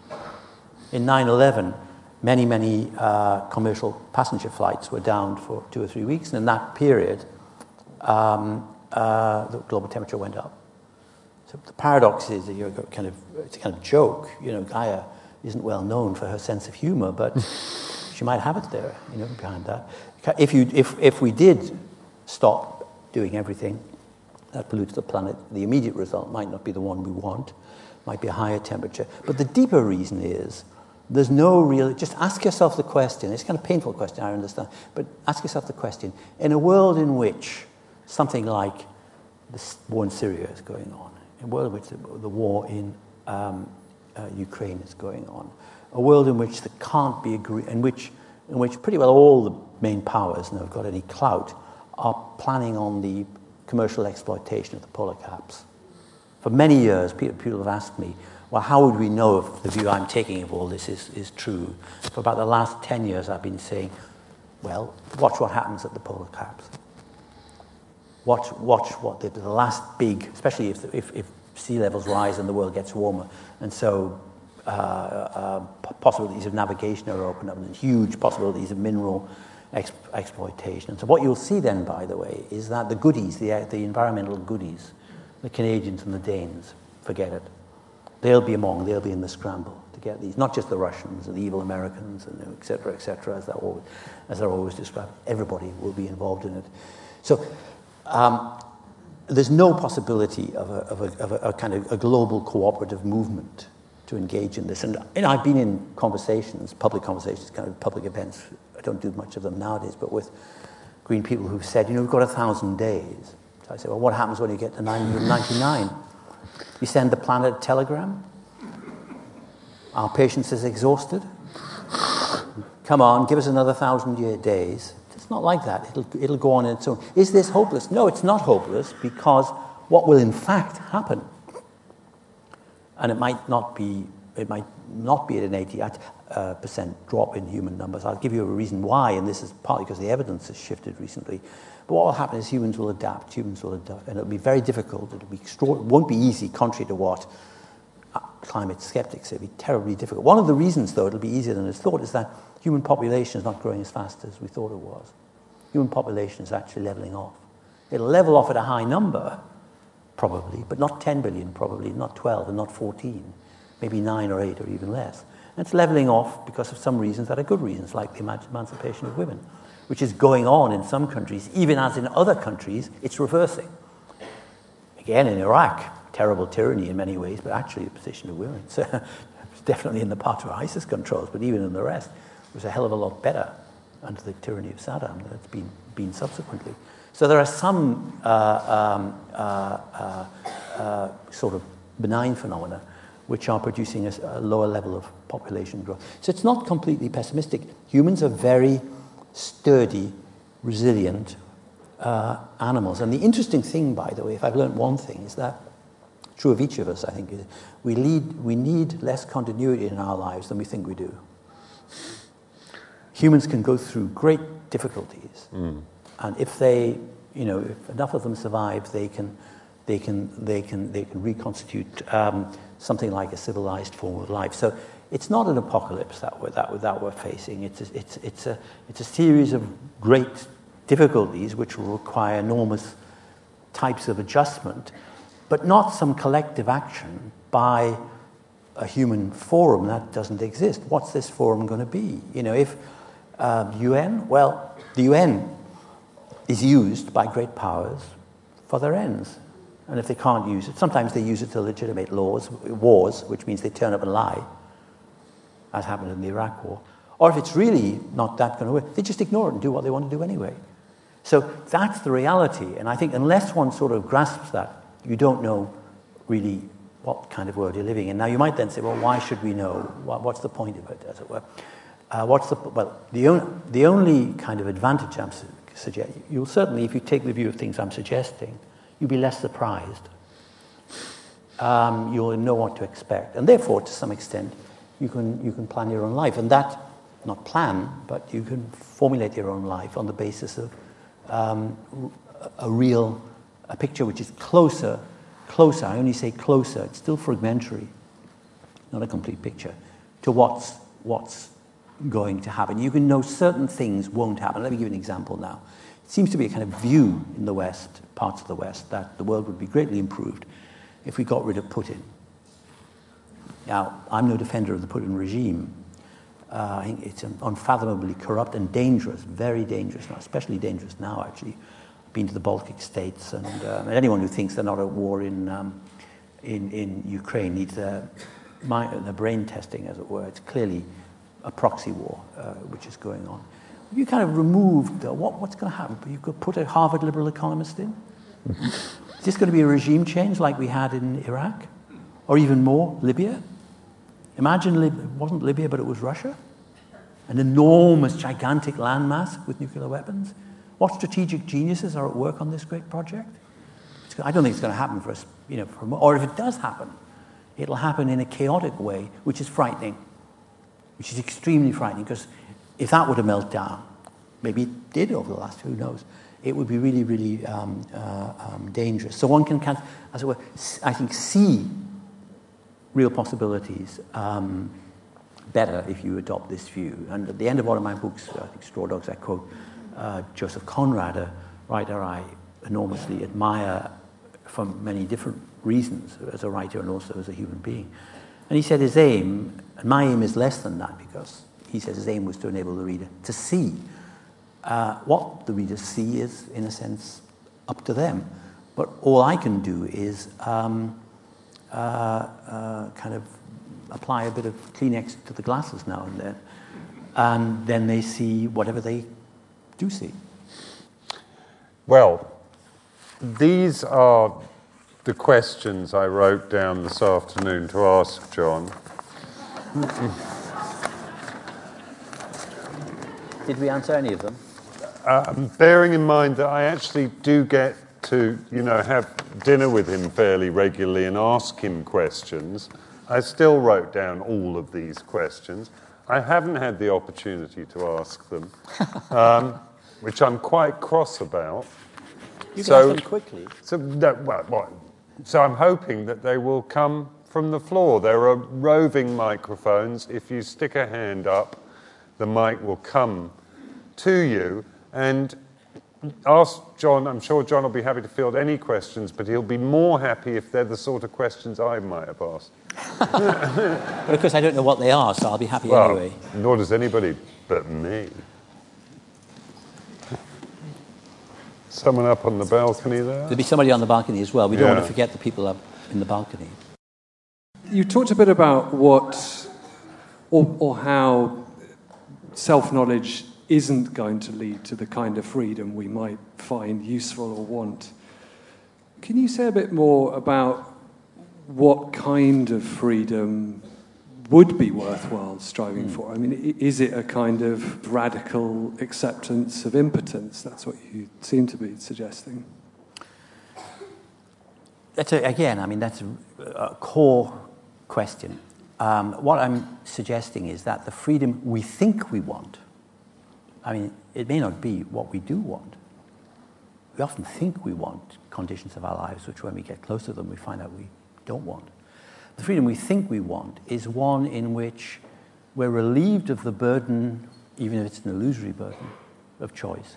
In nine eleven, many, many uh, commercial passenger flights were down for two or three weeks, and in that period, um, uh, the global temperature went up. So the paradox is that you're kind of, it's a kind of joke. You know, Gaia isn't well known for her sense of humor, but she might have it there, you know, behind that. If you, if, if we did stop doing everything that pollutes the planet, the immediate result might not be the one we want, might be a higher temperature. But the deeper reason is there's no real, just ask yourself the question, it's kind of a painful question, I understand, but ask yourself the question, in a world in which something like the war in Syria is going on, in a world in which the, the war in um, uh, Ukraine is going on, a world in which there can't be agree, in which in which pretty well all the main powers, and have got any clout, are planning on the commercial exploitation of the polar caps. For many years, people, people have asked me, well, how would we know if the view I'm taking of all this is, is true? For about the last ten years, I've been saying, well, watch what happens at the polar caps. Watch, watch what the, the last big, especially if, if, if sea levels rise and the world gets warmer, and so uh, uh, possibilities of navigation are opened up, and huge possibilities of mineral exp- exploitation. And so what you'll see then, by the way, is that the goodies, the, the environmental goodies, the Canadians and the Danes, forget it. They'll be among, they'll be in the scramble to get these, not just the Russians and the evil Americans, and et cetera, et cetera, as they're always, as they're always described. Everybody will be involved in it. So um, there's no possibility of a, of, a, of a, a kind of a global cooperative movement to engage in this. And you know, I've been in conversations, public conversations, kind of public events. I don't do much of them nowadays, but with green people who've said, you know, we've got a thousand days. So I say, well, what happens when you get to nine hundred ninety-nine? You send the planet a telegram. Our patience is exhausted. Come on, give us another thousand year days. It's not like that. It'll, it'll go on in its own. Is this hopeless? No, it's not hopeless, because what will in fact happen, and it might not be, it might not be at an eighty percent drop in human numbers. I'll give you a reason why, and this is partly because the evidence has shifted recently. But what will happen is humans will adapt, humans will adapt, and it'll be very difficult, it'll be extra- it won't be easy, contrary to what climate skeptics. It'd be terribly difficult. One of the reasons, though, it'll be easier than it's thought is that human population is not growing as fast as we thought it was. Human population is actually leveling off. It'll level off at a high number, probably, but not ten billion, probably, not twelve and not fourteen, maybe nine or eight or even less. And it's leveling off because of some reasons that are good reasons, like the emancipation of women, which is going on in some countries, even as in other countries, it's reversing. Again, in Iraq, terrible tyranny in many ways, but actually the position of women, so it's definitely in the part where ISIS controls, but even in the rest, it was a hell of a lot better under the tyranny of Saddam than it's been, been subsequently. So there are some uh, um, uh, uh, uh, sort of benign phenomena which are producing a, a lower level of population growth. So it's not completely pessimistic. Humans are very sturdy, resilient uh, animals. And the interesting thing, by the way, if I've learned one thing, is that true of each of us, I think, is we, lead, we need less continuity in our lives than we think we do. Humans can go through great difficulties, mm. and if they, you know, if enough of them survive, they can, they can, they can, they can reconstitute um, something like a civilized form of life. So it's not an apocalypse that we're that, that we're facing. It's a, it's it's a it's a series of great difficulties which will require enormous types of adjustment, but not some collective action by a human forum that doesn't exist. What's this forum going to be? You know, if um, U N, well, the U N is used by great powers for their ends. And if they can't use it, sometimes they use it to legitimate laws, wars, which means they turn up and lie, as happened in the Iraq War. Or if it's really not that going to work, they just ignore it and do what they want to do anyway. So that's the reality. And I think unless one sort of grasps that, you don't know really what kind of world you're living in. Now, you might then say, well, why should we know? What's the point of it, as it were? Uh, what's the, well, the, on, the only kind of advantage I'm su- suggesting, you'll certainly, if you take the view of things I'm suggesting, you'll be less surprised. Um, you'll know what to expect. And therefore, to some extent, you can you can plan your own life. And that, not plan, but you can formulate your own life on the basis of um, a real, a picture which is closer, closer, I only say closer, it's still fragmentary, not a complete picture, to what's, what's going to happen. You can know certain things won't happen. Let me give you an example now. It seems to be a kind of view in the West, parts of the West, that the world would be greatly improved if we got rid of Putin. Now, I'm no defender of the Putin regime. Uh, I think it's unfathomably corrupt and dangerous, very dangerous now, especially dangerous now, actually. I've been to the Baltic states, and, uh, and anyone who thinks they're not at war in um, in, in Ukraine needs their, their brain testing, as it were. It's clearly a proxy war, uh, which is going on. You kind of removed, uh, what, what's going to happen? You could put a Harvard liberal economist in? Is this going to be a regime change like we had in Iraq? Or even more, Libya? Imagine Lib- it wasn't Libya, but it was Russia. An enormous, gigantic landmass with nuclear weapons. What strategic geniuses are at work on this great project? It's, I don't think it's going to happen for us, you know, for, or if it does happen, it'll happen in a chaotic way, which is frightening, which is extremely frightening, because if that were to melt down, maybe it did over the last, who knows, it would be really, really um, uh, um, dangerous. So one can, as it were, I think, see real possibilities um, better if you adopt this view. And at the end of one of my books, I think Straw Dogs, I quote uh, Joseph Conrad, a writer I enormously admire for many different reasons, as a writer and also as a human being. And he said his aim, and my aim is less than that, because he says his aim was to enable the reader to see. Uh, what the readers see is, in a sense, up to them. But all I can do is um, uh, uh, kind of apply a bit of Kleenex to the glasses now and then, and then they see whatever they do see. Well, these are the questions I wrote down this afternoon to ask John. Did we answer any of them? Um, bearing in mind that I actually do get to, you know, have dinner with him fairly regularly and ask him questions, I still wrote down all of these questions. I haven't had the opportunity to ask them, um, which I'm quite cross about. You can so, ask them quickly. So, no, well, well, so I'm hoping that they will come from the floor. There are roving microphones. If you stick a hand up, the mic will come to you. And ask John, I'm sure John will be happy to field any questions, but he'll be more happy if they're the sort of questions I might have asked. But of course I don't know what they are, so I'll be happy well, anyway. Nor does anybody but me. Someone up on the balcony there? There'll be somebody on the balcony as well. We don't Yeah. want to forget the people up in the balcony. You talked a bit about what or, or how self-knowledge isn't going to lead to the kind of freedom we might find useful or want. Can you say a bit more about what kind of freedom would be worthwhile striving mm. for? I mean, is it a kind of radical acceptance of impotence? That's what you seem to be suggesting. That's a, again, I mean, that's a, a core question. Um, what I'm suggesting is that the freedom we think we want, I mean, it may not be what we do want. We often think we want conditions of our lives, which when we get close to them, we find out we don't want. The freedom we think we want is one in which we're relieved of the burden, even if it's an illusory burden, of choice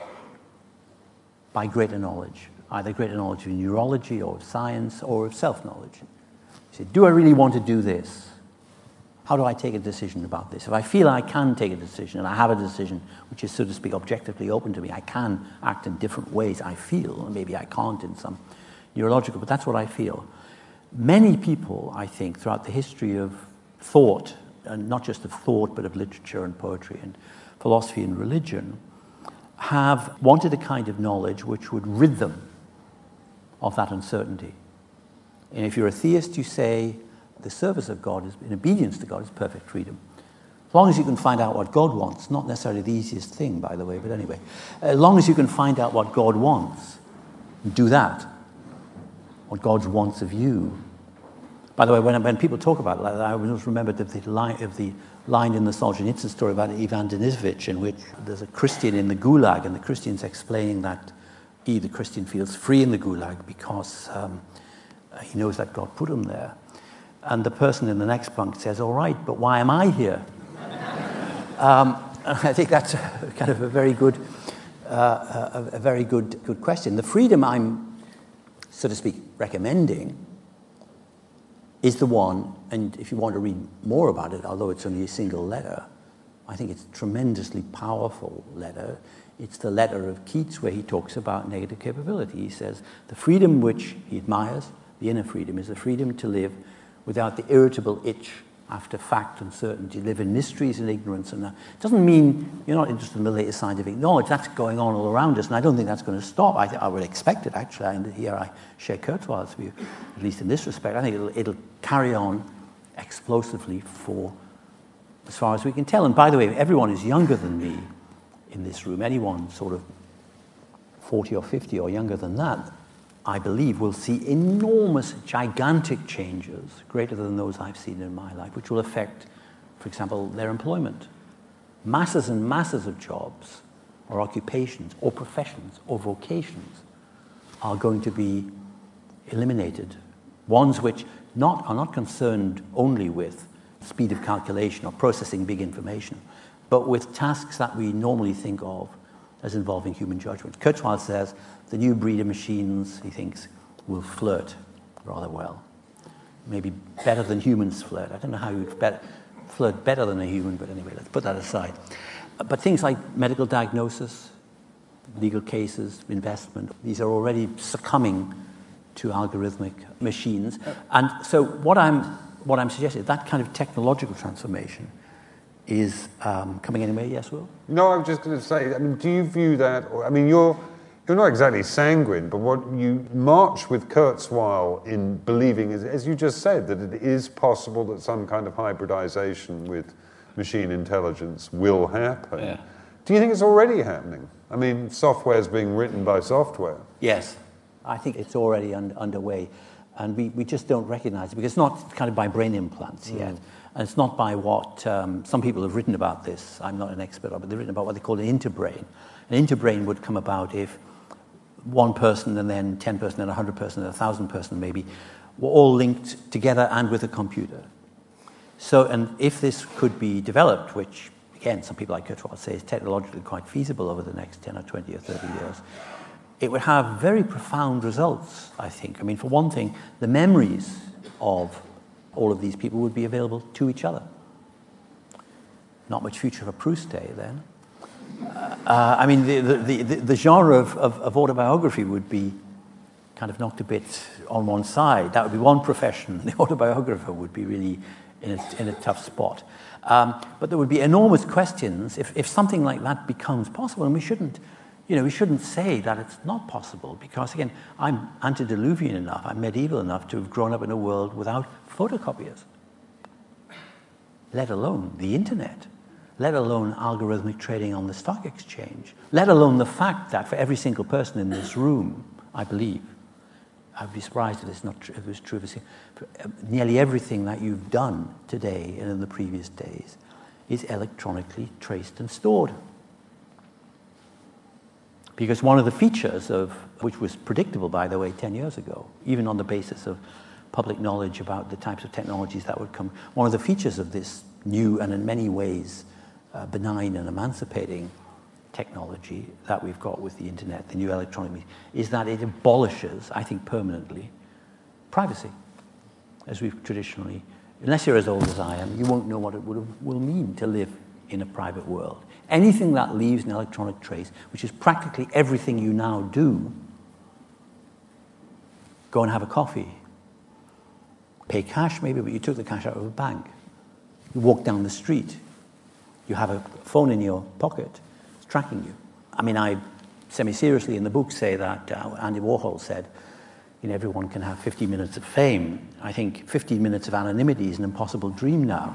by greater knowledge, either greater knowledge of neurology or of science or of self-knowledge. You say, do I really want to do this? How do I take a decision about this? If I feel I can take a decision, and I have a decision which is, so to speak, objectively open to me, I can act in different ways, I feel, and maybe I can't in some neurological, but that's what I feel. Many people, I think, throughout the history of thought, and not just of thought, but of literature and poetry and philosophy and religion, have wanted a kind of knowledge which would rid them of that uncertainty. And if you're a theist, you say the service of God, is, in obedience to God, is perfect freedom. As long as you can find out what God wants, not necessarily the easiest thing, by the way, but anyway, as long as you can find out what God wants, do that. What God wants of you. By the way, when, when people talk about that, I always remember the, the, line, of the line in the Solzhenitsyn story about Ivan Denisovich, in which there's a Christian in the Gulag, and the Christian's explaining that he, the Christian, feels free in the Gulag because um, he knows that God put him there. And the person in the next bunk says, all right, but why am I here? um, I think that's a, kind of a very good, uh, a, a very good, good question. The freedom I'm, so to speak, recommending is the one, and if you want to read more about it, although it's only a single letter, I think it's a tremendously powerful letter. It's the letter of Keats where he talks about negative capability. He says, the freedom which he admires, the inner freedom, is the freedom to live without the irritable itch after fact and certainty, live in mysteries and ignorance. And that doesn't mean you're not interested in the latest scientific knowledge. That's going on all around us, and I don't think that's going to stop. I, th- I would expect it, actually, and here I share Kurzweil's view, at least in this respect. I think it'll, it'll carry on explosively for as far as we can tell. And by the way, everyone is younger than me in this room. Anyone sort of forty or fifty or younger than that, I believe, will see enormous, gigantic changes, greater than those I've seen in my life, which will affect, for example, their employment. Masses and masses of jobs or occupations or professions or vocations are going to be eliminated. Ones which not, are not concerned only with speed of calculation or processing big information, but with tasks that we normally think of as involving human judgment. Kurzweil says the new breed of machines, he thinks, will flirt rather well. Maybe better than humans flirt. I don't know how you'd better, flirt better than a human, but anyway, let's put that aside. But things like medical diagnosis, legal cases, investment, these are already succumbing to algorithmic machines. And so what I'm, what I'm suggesting, that kind of technological transformation is um, coming anyway. Yes, Will? No, I was just going to say, I mean, do you view that, or, I mean, you're you're not exactly sanguine, but what you march with Kurzweil in believing is, as you just said, that it is possible that some kind of hybridization with machine intelligence will happen. Yeah. Do you think it's already happening? I mean, software is being written by software. Yes, I think it's already un- underway, and we, we just don't recognize it because it's not kind of by brain implants mm. yet. And it's not by what um, some people have written about this. I'm not an expert on it, but they've written about what they call an interbrain. An interbrain would come about if one person and then ten person and one hundred person and one thousand person maybe were all linked together and with a computer. So, and if this could be developed, which, again, some people like Kurzweil say is technologically quite feasible over the next ten or twenty or thirty years, it would have very profound results, I think. I mean, for one thing, the memories of all of these people would be available to each other. Not much future for Proust Day, then. Uh, I mean, the, the, the, the genre of, of, of autobiography would be kind of knocked a bit on one side. That would be one profession. The autobiographer would be really in a, in a tough spot. Um, but there would be enormous questions if, if something like that becomes possible, and we shouldn't, you know, we shouldn't say that it's not possible, because, again, I'm antediluvian enough, I'm medieval enough to have grown up in a world without photocopiers, let alone the internet, let alone algorithmic trading on the stock exchange, let alone the fact that for every single person in this room, I believe, I'd be surprised if it's not true, if it was true for nearly everything that you've done today and in the previous days is electronically traced and stored. Because one of the features of, which was predictable, by the way, ten years ago, even on the basis of public knowledge about the types of technologies that would come, one of the features of this new and in many ways uh, benign and emancipating technology that we've got with the internet, the new electronic media, is that it abolishes, I think permanently, privacy, as we've traditionally, unless you're as old as I am, you won't know what it would, will mean to live in a private world. Anything that leaves an electronic trace, which is practically everything you now do, go and have a coffee, pay cash maybe, but you took the cash out of a bank. You walk down the street, you have a phone in your pocket, tracking you. I mean, I semi-seriously in the book say that uh, Andy Warhol said, you know, everyone can have fifty minutes of fame. I think fifteen minutes of anonymity is an impossible dream now.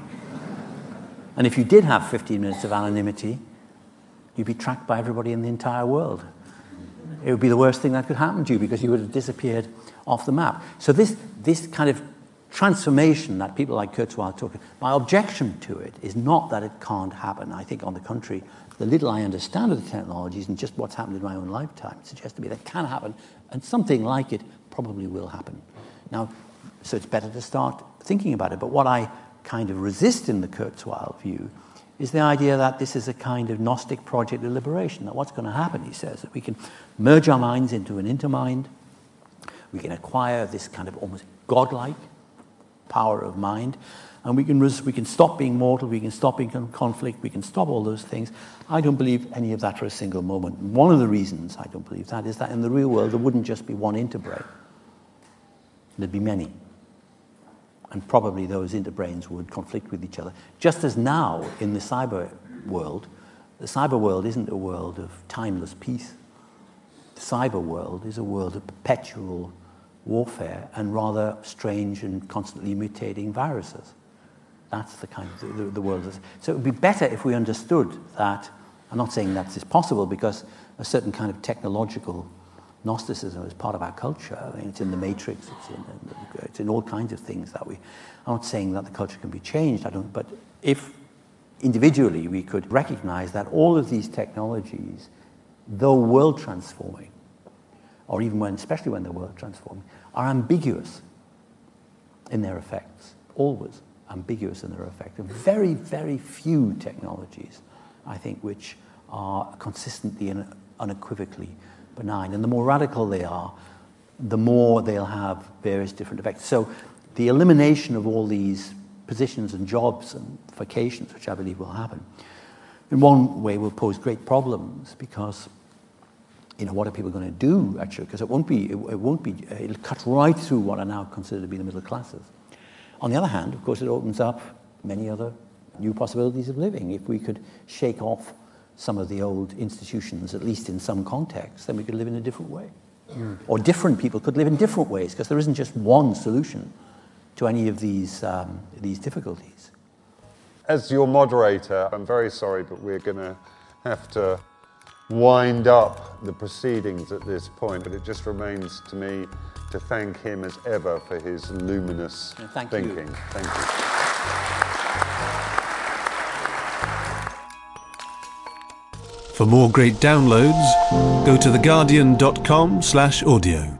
And if you did have fifteen minutes of anonymity, you'd be tracked by everybody in the entire world. It would be the worst thing that could happen to you, because you would have disappeared off the map. So this, this kind of transformation that people like Kurzweil talk about, my objection to it is not that it can't happen. I think, on the contrary, the little I understand of the technologies and just what's happened in my own lifetime suggests to me that can happen, and something like it probably will happen. Now, so it's better to start thinking about it. But what I kind of resist in the Kurzweil view is the idea that this is a kind of Gnostic project of liberation, that what's going to happen, he says, that we can merge our minds into an intermind, we can acquire this kind of almost godlike power of mind, and we can res- we can stop being mortal, we can stop being in conflict, we can stop all those things. I don't believe any of that for a single moment. One of the reasons I don't believe that is that in the real world there wouldn't just be one interbrain. There'd be many. And probably those interbrains would conflict with each other. Just as now in the cyber world, the cyber world isn't a world of timeless peace. The cyber world is a world of perpetual warfare and rather strange and constantly mutating viruses. That's the kind of the, the world. Is. So it would be better if we understood that. I'm not saying that is possible, because a certain kind of technological Gnosticism is part of our culture. I mean, it's in the Matrix. It's in, it's in all kinds of things that we. I'm not saying that the culture can be changed. I don't. But if individually we could recognize that all of these technologies, though world transforming, or even when, especially when they're world transforming, are ambiguous in their effects. Always ambiguous in their effect. And very, very few technologies, I think, which are consistently and unequivocally benign. And the more radical they are, the more they'll have various different effects. So the elimination of all these positions and jobs and vocations, which I believe will happen, in one way will pose great problems, because, you know, what are people going to do, actually? Because it won't be, it, it won't be, it'll cut right through what are now considered to be the middle classes. On the other hand, of course, it opens up many other new possibilities of living. If we could shake off some of the old institutions, at least in some context, then we could live in a different way. Mm. Or different people could live in different ways, because there isn't just one solution to any of these um, these difficulties. As your moderator, I'm very sorry, but we're going to have to wind up the proceedings at this point. But it just remains to me to thank him as ever for his luminous yeah, thank thinking. You. Thank you. For more great downloads, go to theguardian dot com slash audio.